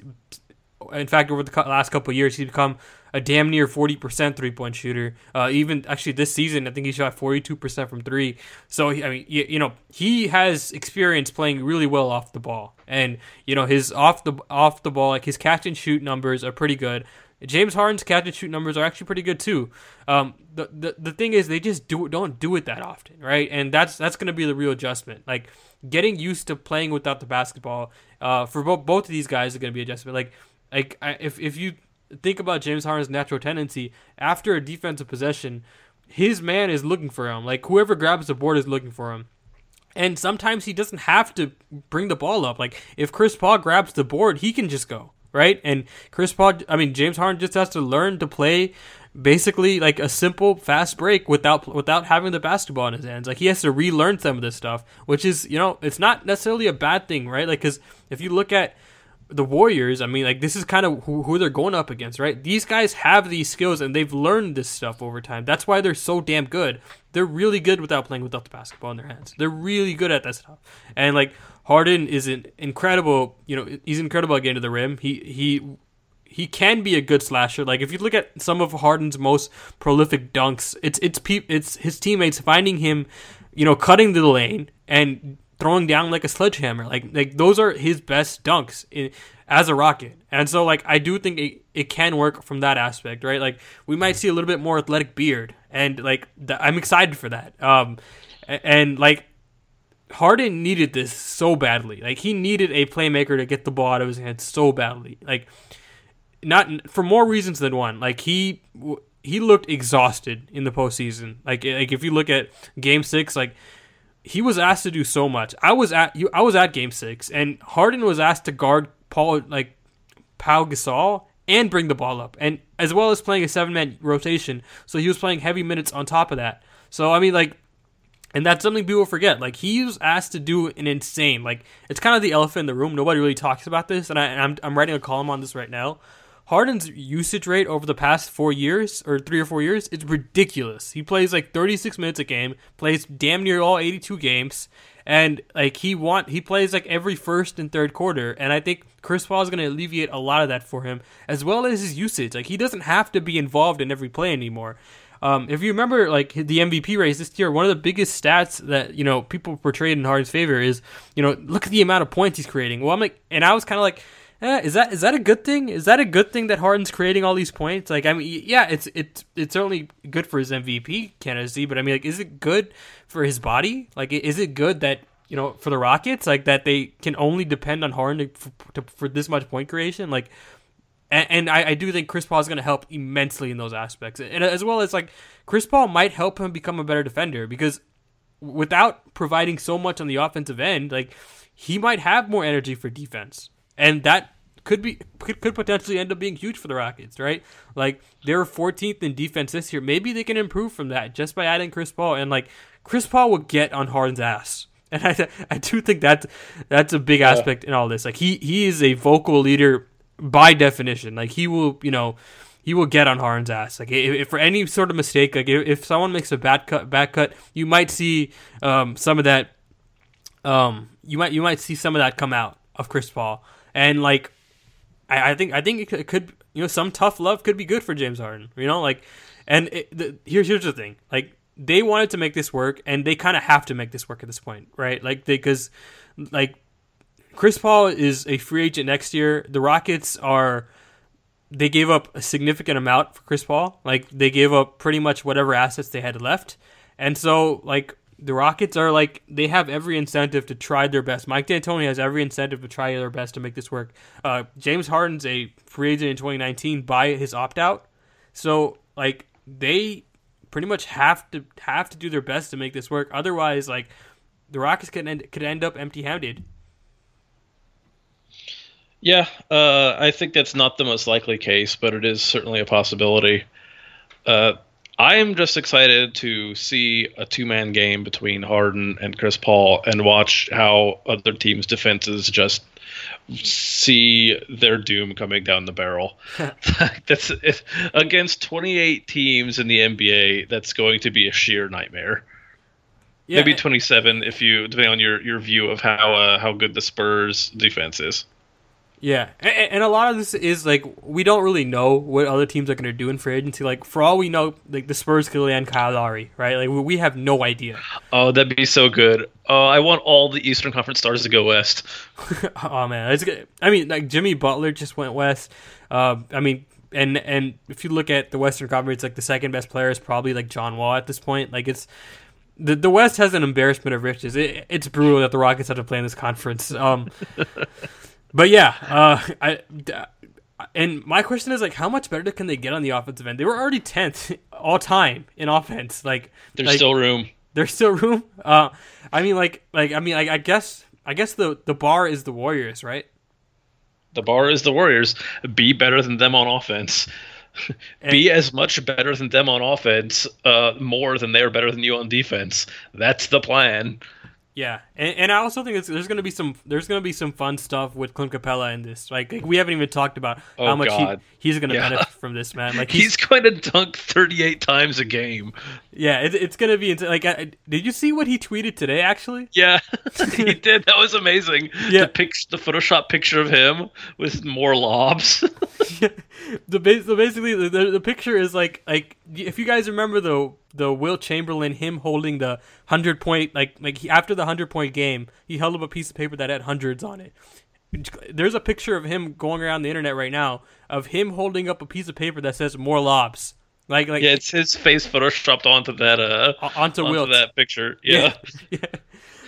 in fact over the last couple of years he's become a damn near forty percent three point shooter. Uh, even actually this season, I think he shot forty-two percent from three. So, I mean, you, you know, he has experience playing really well off the ball. And, you know, his off the off the ball, like his catch and shoot numbers are pretty good. James Harden's catch and shoot numbers are actually pretty good too. Um, the, the the thing is, they just do don't do it that often, right? And that's that's going to be the real adjustment. Like getting used to playing without the basketball uh, for both both of these guys is going to be adjustment. Like like I, if if you think about James Harden's natural tendency, after a defensive possession, his man is looking for him. Like whoever grabs the board is looking for him. And sometimes he doesn't have to bring the ball up. Like if Chris Paul grabs the board, he can just go, right? And Chris Paul, I mean James Harden just has to learn to play basically like a simple fast break without without having the basketball in his hands. Like he has to relearn some of this stuff, which is, you know, it's not necessarily a bad thing, right? Like cuz if you look at the Warriors, I mean, like this is kind of who, who they're going up against, right? These guys have these skills and they've learned this stuff over time. That's why they're so damn good. They're really good without playing without the basketball in their hands. They're really good at that stuff. And like Harden is an incredible, you know, he's incredible at getting to the rim. He he he can be a good slasher. Like if you look at some of Harden's most prolific dunks, it's it's pe- it's his teammates finding him, you know, cutting the lane and throwing down like a sledgehammer. Like like those are his best dunks in, as a Rocket. And so like I do think it, it can work from that aspect, right? Like we might see a little bit more athletic Beard, and like th- I'm excited for that. Um, and, and like Harden needed this so badly. Like he needed a playmaker to get the ball out of his hands so badly. Like not for more reasons than one. Like he he looked exhausted in the postseason. Like like if you look at Game Six, like he was asked to do so much. I was at you. I was at Game Six, and Harden was asked to guard Paul like Pau Gasol and bring the ball up, and as well as playing a seven-man rotation. So he was playing heavy minutes on top of that. So I mean, like, and that's something people forget. Like he was asked to do an insane. Like it's kind of the elephant in the room. Nobody really talks about this, and, I, and I'm I'm writing a column on this right now. Harden's usage rate over the past four years, or three or four years, it's ridiculous. He plays like thirty-six minutes a game, plays damn near all eighty-two games, and like he want he plays like every first and third quarter. And I think Chris Paul is going to alleviate a lot of that for him, as well as his usage. Like he doesn't have to be involved in every play anymore. Um, if you remember, like the M V P race this year, one of the biggest stats that you know people portrayed in Harden's favor is, you know, look at the amount of points he's creating. Well, I'm like, and I was kind of like. Eh, is that is that a good thing? Is that a good thing that Harden's creating all these points? Like, I mean, yeah, it's it's it's certainly good for his M V P candidacy, but I mean, like, is it good for his body? Like, is it good that, you know, for the Rockets, like that they can only depend on Harden to, to, for this much point creation? Like, and, and I, I do think Chris Paul is going to help immensely in those aspects, and as well as like Chris Paul might help him become a better defender because without providing so much on the offensive end, like he might have more energy for defense. And that could be could, could potentially end up being huge for the Rockets, right? Like they were fourteenth in defense this year. Maybe they can improve from that just by adding Chris Paul. And like Chris Paul will get on Harden's ass. And I I do think that that's a big aspect yeah. in all this. Like he, he is a vocal leader by definition. Like he will, you know, he will get on Harden's ass. Like if, if for any sort of mistake, like if, if someone makes a bad cut, bad cut, you might see um, some of that. Um, you might you might see some of that come out of Chris Paul, and like I, I think I think it could, it could you know some tough love could be good for James Harden. You know, like and it, the, here's here's the thing, like. They wanted to make this work, and they kind of have to make this work at this point, right? Like, because, like, Chris Paul is a free agent next year. The Rockets are, they gave up a significant amount for Chris Paul. Like, they gave up pretty much whatever assets they had left. And so, like, the Rockets are, like, they have every incentive to try their best. Mike D'Antoni has every incentive to try their best to make this work. Uh, James Harden's a free agent in twenty nineteen by his opt-out. So, like, they pretty much have to have to do their best to make this work. Otherwise, like the Rockets could end could end up empty-handed. Yeah, uh, I think that's not the most likely case, but it is certainly a possibility. Uh, I am just excited to see a two-man game between Harden and Chris Paul and watch how other teams' defenses just see their doom coming down the barrel. That's if, against twenty-eight teams in the N B A. That's going to be a sheer nightmare. Yeah, maybe twenty-seven if you depending on your, your view of how uh, how good the Spurs defense is. Yeah, and, and a lot of this is like we don't really know what other teams are going to do in free agency. Like for all we know, like the Spurs could land Kyle Lowry, right? Like we have no idea. Oh, that'd be so good. Oh, I want all the Eastern Conference stars to go west. Oh man, it's good. I mean, like Jimmy Butler just went west. Uh, I mean, and and if you look at the Western Conference, like the second best player is probably like John Wall at this point. Like it's the the West has an embarrassment of riches. It, it's brutal that the Rockets have to play in this conference. Um. But yeah, uh, I, and my question is like, how much better can they get on the offensive end? They were already tenth all time in offense. Like, there's like, still room. There's still room. Uh, I mean, like, like I mean, I, I guess, I guess the, the bar is the Warriors, right? The bar is the Warriors. Be better than them on offense. And, be as much better than them on offense, uh, more than they're better than you on defense. That's the plan. Yeah, and, and I also think it's, there's gonna be some there's gonna be some fun stuff with Clint Capella in this. Like, like we haven't even talked about oh, how much God. he, he's gonna yeah. benefit from this, man. Like he's, he's going to dunk thirty-eight times a game. Yeah, it, it's gonna be like. I, did you see what he tweeted today? Actually, yeah, he did. That was amazing. Yeah, the pic, the Photoshop picture of him with more lobs. Yeah. The base, so basically the, the the picture is like like if you guys remember the the Will Chamberlain him holding the hundred point like like he, after the hundred point game he held up a piece of paper that had hundreds on it. There's a picture of him going around the internet right now of him holding up a piece of paper that says more lobs. Like like yeah, it's his face photoshopped onto that uh onto, onto Wilt. that picture. Yeah. yeah. yeah.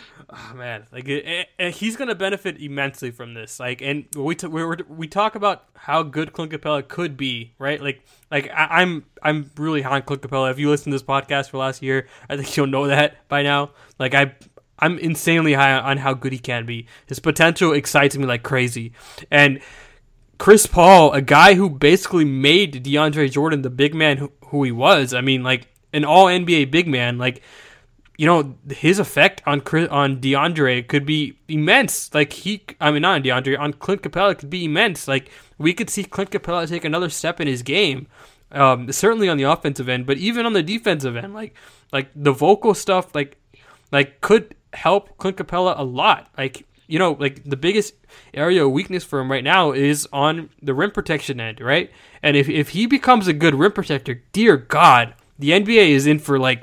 Oh man, like it, it, he's gonna benefit immensely from this. Like, and we t- we we talk about how good Clint Capella could be, right? Like, like I, I'm I'm really high on Clint Capella. If you listen to this podcast for last year, I think you'll know that by now. Like, I I'm insanely high on how good he can be. His potential excites me like crazy. And Chris Paul, a guy who basically made DeAndre Jordan the big man who, who he was. I mean, like an all N B A big man, like. You know, his effect on on DeAndre could be immense. Like he, I mean, not on DeAndre, on Clint Capella could be immense. Like we could see Clint Capella take another step in his game, um, certainly on the offensive end, but even on the defensive end, like like the vocal stuff, like like could help Clint Capella a lot. Like you know, like the biggest area of weakness for him right now is on the rim protection end, right? And if if he becomes a good rim protector, dear God, the N B A is in for like.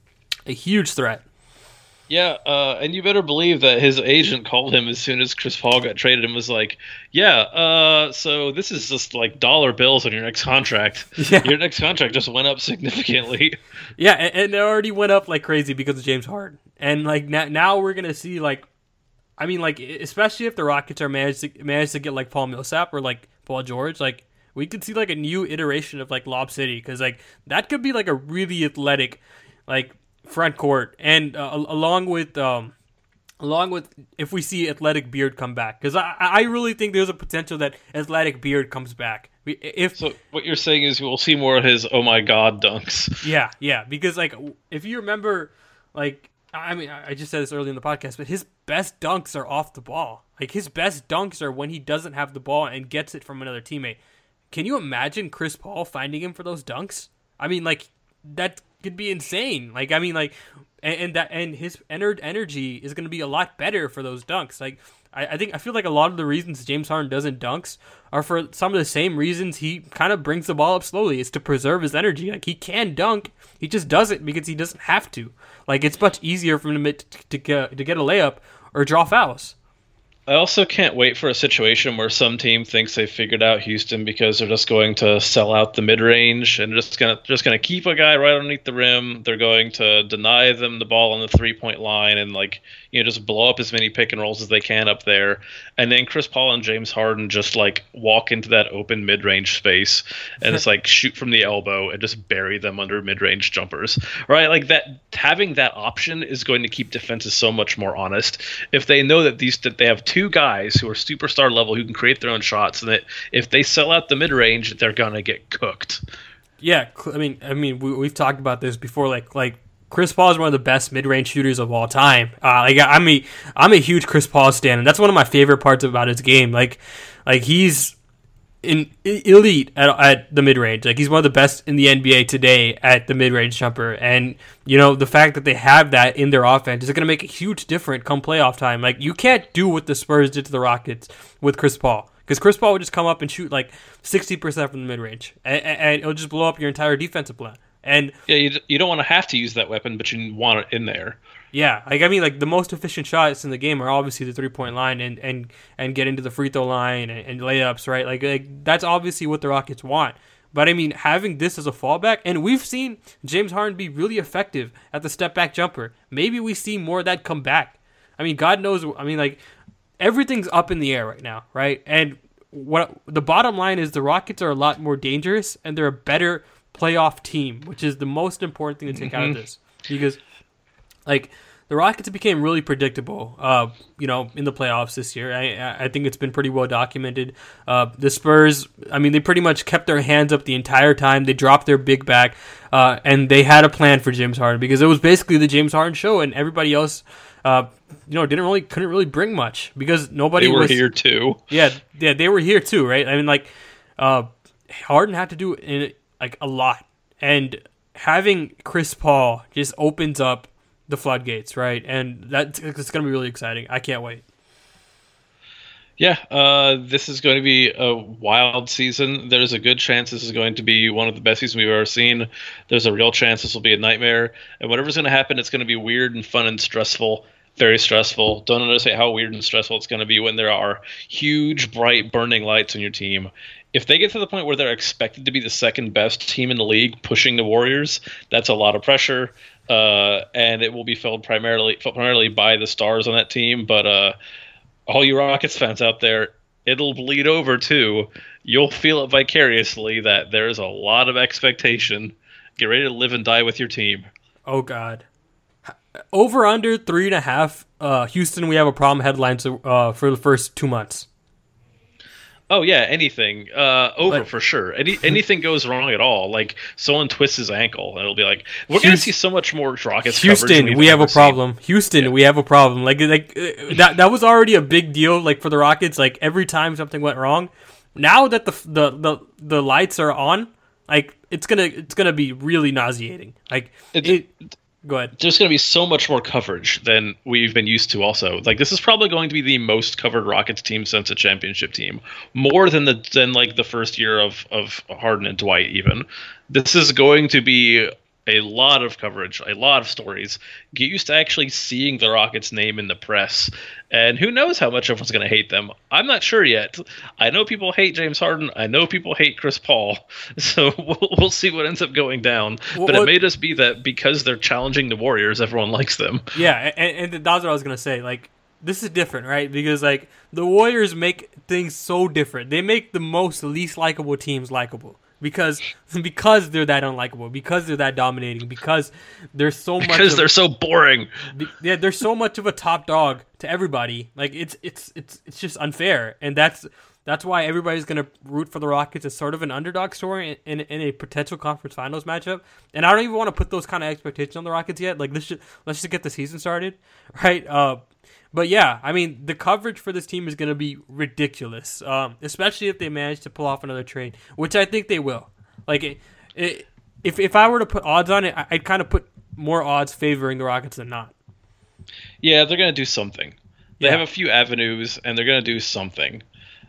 A huge threat. Yeah, uh, and you better believe that his agent called him as soon as Chris Paul got traded and was like, yeah, uh, so this is just like dollar bills on your next contract. Yeah. Your next contract just went up significantly. Yeah, and, and it already went up like crazy because of James Harden. And like now, now we're going to see like, I mean like, especially if the Rockets are managed to, managed to get like Paul Millsap or like Paul George, like we could see like a new iteration of like Lob City because like that could be like a really athletic like front court, and uh, along with um, along with if we see Athletic Beard come back, because I I really think there's a potential that Athletic Beard comes back. If so, what you're saying is we'll see more of his oh my god dunks. Yeah, yeah, because like if you remember, like I mean, I just said this earlier in the podcast, but his best dunks are off the ball. Like, his best dunks are when he doesn't have the ball and gets it from another teammate. Can you imagine Chris Paul finding him for those dunks? I mean, like, that could be insane. Like, I mean, like, and, and that and his ener- energy is going to be a lot better for those dunks. Like, I, I think I feel like a lot of the reasons James Harden doesn't dunks are for some of the same reasons he kind of brings the ball up slowly. It's to preserve his energy. Like, he can dunk, he just does it because he doesn't have to. Like, it's much easier for him to to get, to get a layup or draw fouls. I also can't wait for a situation where some team thinks they figured out Houston because they're just going to sell out the mid range and just gonna just gonna keep a guy right underneath the rim. They're going to deny them the ball on the three point line and like you know just blow up as many pick and rolls as they can up there. And then Chris Paul and James Harden just like walk into that open mid range space and it's like shoot from the elbow and just bury them under mid range jumpers. Right? Like that having that option is going to keep defenses so much more honest if they know that these that they have two guys who are superstar level who can create their own shots, and that if they sell out the mid range, they're gonna get cooked. Yeah, I mean, I mean, we, we've talked about this before. Like, like Chris Paul is one of the best mid range shooters of all time. Uh, like, I'm a, I'm a huge Chris Paul stan, and that's one of my favorite parts about his game. Like, like he's in elite at, at the mid range. Like, he's one of the best in the N B A today at the mid range jumper. And you know, the fact that they have that in their offense is going to make a huge difference come playoff time. Like, you can't do what the Spurs did to the Rockets with Chris Paul, because Chris Paul would just come up and shoot like sixty percent from the mid range, and, and it'll just blow up your entire defensive plan. And yeah, you you don't want to have to use that weapon, but you want it in there. Yeah, like I mean, like the most efficient shots in the game are obviously the three point line and, and, and getting to the free throw line and, and layups, right? Like, like that's obviously what the Rockets want. But I mean, having this as a fallback, and we've seen James Harden be really effective at the step back jumper. Maybe we see more of that come back. I mean, God knows. I mean, like everything's up in the air right now, right? And what the bottom line is, the Rockets are a lot more dangerous and they're a better playoff team, which is the most important thing to take mm-hmm. out of this, because like the Rockets became really predictable, uh, you know, in the playoffs this year. I I think it's been pretty well documented. Uh, the Spurs, I mean, they pretty much kept their hands up the entire time. They dropped their big back, uh, and they had a plan for James Harden, because it was basically the James Harden show, and everybody else, uh, you know, didn't really couldn't really bring much because nobody they were was here too. Yeah, yeah, they were here too, right? I mean, like uh, Harden had to do in like a lot, and having Chris Paul just opens up the floodgates, right? And that's it's going to be really exciting. I can't wait. Yeah, uh, this is going to be a wild season. There's a good chance this is going to be one of the best seasons we've ever seen. There's a real chance this will be a nightmare. And whatever's going to happen, it's going to be weird and fun and stressful. Very stressful. Don't understand how weird and stressful it's going to be when there are huge, bright, burning lights on your team. If they get to the point where they're expected to be the second best team in the league pushing the Warriors, that's a lot of pressure. Uh, and it will be filled primarily filled primarily by the stars on that team. But uh, all you Rockets fans out there, it'll bleed over too. You'll feel it vicariously that there is a lot of expectation. Get ready to live and die with your team. Oh, God. Over under three and a half. Uh, Houston, we have a problem headlines uh, for the first two months. Oh yeah, anything uh, over but, for sure. Any anything goes wrong at all, like someone twists his ankle, and it'll be like we're going to see so much more Rockets. Houston, we have a problem. Seen. Houston, yeah. we have a problem. Like like that that was already a big deal. Like for the Rockets, like every time something went wrong, now that the the the, the lights are on, like it's gonna it's gonna be really nauseating. Like it. it Go ahead. There's going to be so much more coverage than we've been used to also. Like, this is probably going to be the most covered Rockets team since a championship team. More than the than like the first year of, of Harden and Dwight even. This is going to be a lot of coverage, a lot of stories. Get used to actually seeing the Rockets' name in the press. And who knows how much everyone's going to hate them. I'm not sure yet. I know people hate James Harden. I know people hate Chris Paul. So we'll, we'll see what ends up going down. Well, but it may just be that because they're challenging the Warriors, everyone likes them. Yeah, and, and that's what I was going to say. Like, this is different, right? Because, like, the Warriors make things so different. They make the most least likable teams likable. Because because they're that unlikable, because they're that dominating, because there's so much because of, they're so boring. Yeah, there's so much of a top dog to everybody. Like it's it's it's it's just unfair, and that's That's why everybody's going to root for the Rockets as sort of an underdog story in, in, in a potential conference finals matchup. And I don't even want to put those kind of expectations on the Rockets yet. Like, let's just, let's just get the season started, right? Uh, but yeah, I mean, the coverage for this team is going to be ridiculous, um, especially if they manage to pull off another trade, which I think they will. Like, it, it, if if I were to put odds on it, I'd kind of put more odds favoring the Rockets than not. Yeah, they're going to do something. They Yeah. have a few avenues, and they're going to do something.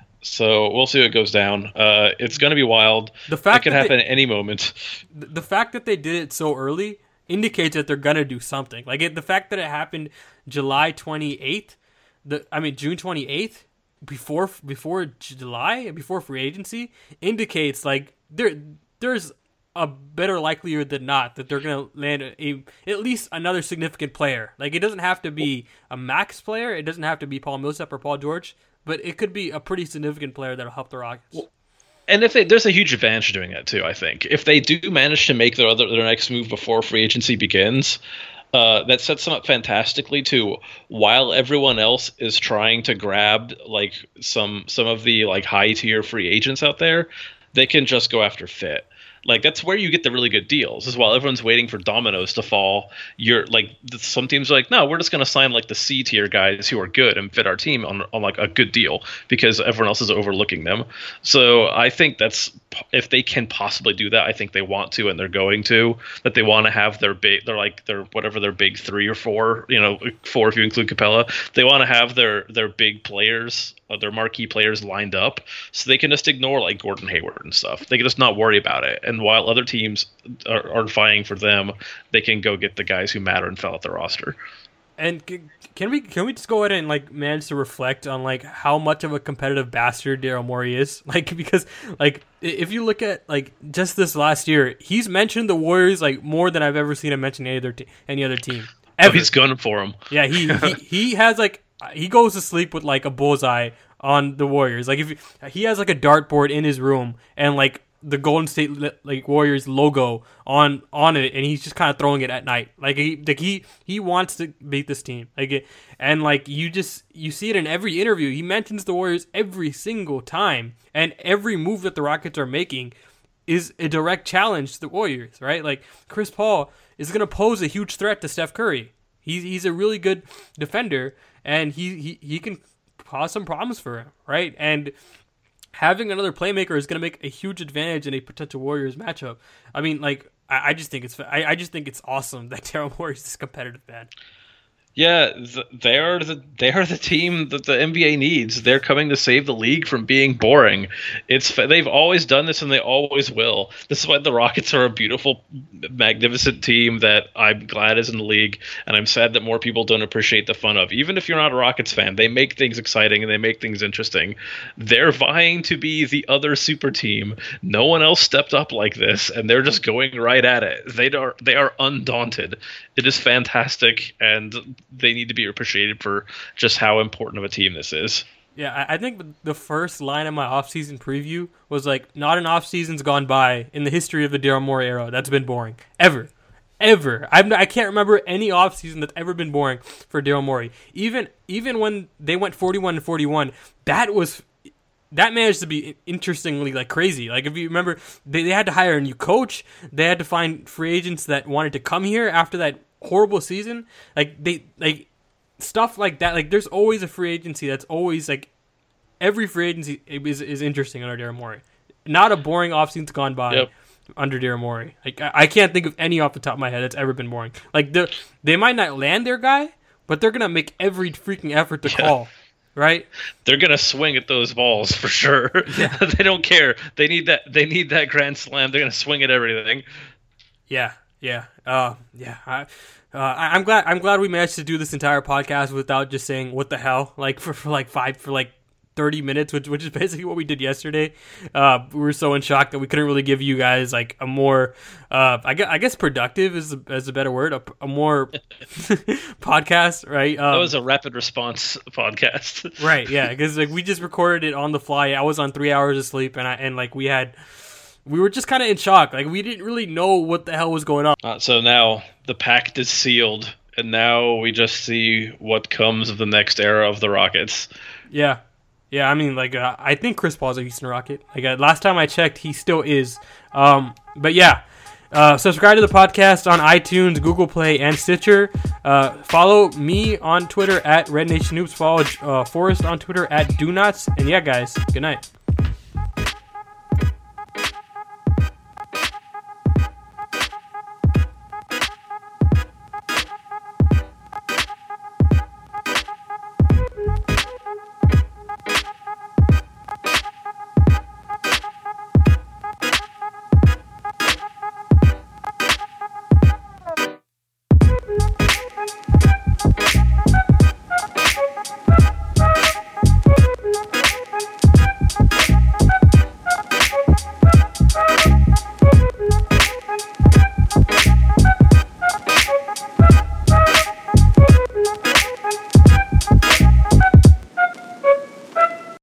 So we'll see what goes down. Uh, it's going to be wild. The fact it could that happen they- at any moment. The fact that they did it so early indicates that they're gonna do something. Like it, the fact that it happened July twenty-eighth, the I mean June twenty-eighth, before before July, before free agency, indicates like there there's a better likelihood than not that they're gonna land a, a at least another significant player. Like it doesn't have to be a max player, it doesn't have to be Paul Millsap or Paul George, but it could be a pretty significant player that'll help the Rockets. Well, And if they, there's a huge advantage to doing that too, I think. If they do manage to make their other their next move before free agency begins, uh, that sets them up fantastically to while everyone else is trying to grab like some some of the like high tier free agents out there, they can just go after fit. Like that's where you get the really good deals. Is while everyone's waiting for dominoes to fall, you're like some teams are like, no, we're just going to sign like the C tier guys who are good and fit our team on on like a good deal because everyone else is overlooking them. So I think that's if they can possibly do that, I think they want to and they're going to. That they want to have their big, they're like their whatever their big three or four, you know, four if you include Capella. They want to have their their big players. Their marquee players lined up so they can just ignore like Gordon Hayward and stuff. They can just not worry about it. And while other teams are, are vying for them, they can go get the guys who matter and fill out their roster. And c- can we can we just go ahead and like manage to reflect on like how much of a competitive bastard Daryl Morey is? Like because like if you look at like just this last year, he's mentioned the Warriors like more than I've ever seen him mention any other te- any other team. Oh, Ever. he's gunning for him. Yeah, he, he he has like he goes to sleep with like a bullseye on the Warriors. Like if you, he has like a dartboard in his room and like the Golden State like Warriors logo on on it, and he's just kind of throwing it at night. Like he like he he wants to beat this team. Like and like you just you see it in every interview. He mentions the Warriors every single time, and every move that the Rockets are making is a direct challenge to the Warriors. Right? Like Chris Paul is going to pose a huge threat to Steph Curry. He's he's a really good defender, and he, he, he can cause some problems for him, right? And having another playmaker is going to make a huge advantage in a potential Warriors matchup. I mean, like I, I just think it's I, I just think it's awesome that Daryl Morey is this competitive, man. Yeah, th- they are the they are the team that the N B A needs. They're coming to save the league from being boring. It's they've always done this and they always will. This is why the Rockets are a beautiful, magnificent team that I'm glad is in the league, and I'm sad that more people don't appreciate the fun of. Even if you're not a Rockets fan, they make things exciting and they make things interesting. They're vying to be the other super team. No one else stepped up like this, and they're just going right at it. They are they are undaunted. It is fantastic, and they need to be appreciated for just how important of a team this is. Yeah, I think the first line of my offseason preview was like, not an offseason's gone by in the history of the Daryl Morey era that's been boring. Ever. Ever. I'm, I can't remember any offseason that's ever been boring for Daryl Morey. Even even when they went forty-one and forty-one, that was... That managed to be interestingly like crazy. Like if you remember, they, they had to hire a new coach. They had to find free agents that wanted to come here after that horrible season. Like they like stuff like that. Like there's always a free agency that's always like every free agency is is interesting under Daryl Morey. Not a boring offseason's gone by Yep. under Daryl Morey. Like I, I can't think of any off the top of my head that's ever been boring. Like they they might not land their guy, but they're gonna make every freaking effort to Yeah. call. Right? They're gonna swing at those balls for sure. Yeah. They don't care. They need that. They need that grand slam. They're gonna swing at everything. Yeah, yeah, uh, yeah. I, uh, I, I'm glad. I'm glad we managed to do this entire podcast without just saying "what the hell" like for, for like five for like thirty minutes, which which is basically what we did yesterday. Uh, we were so in shock that we couldn't really give you guys like a more, uh, I guess, I guess productive is a, is a better word, a, a more podcast, right? Um, That was a rapid response podcast. right, yeah, because like we just recorded it on the fly. I was on three hours of sleep, and I and like we had. We were just kind of in shock. Like, we didn't really know what the hell was going on. Uh, so now the pact is sealed, and now we just see what comes of the next era of the Rockets. Yeah. Yeah, I mean, like, uh, I think Chris Paul's a Houston Rocket. Like, uh, last time I checked, he still is. Um, but yeah, uh, subscribe to the podcast on iTunes, Google Play, and Stitcher. Uh, follow me on Twitter at Red Nation Hoops. Follow uh, Forrest on Twitter at Do Nots. And yeah, guys, good night.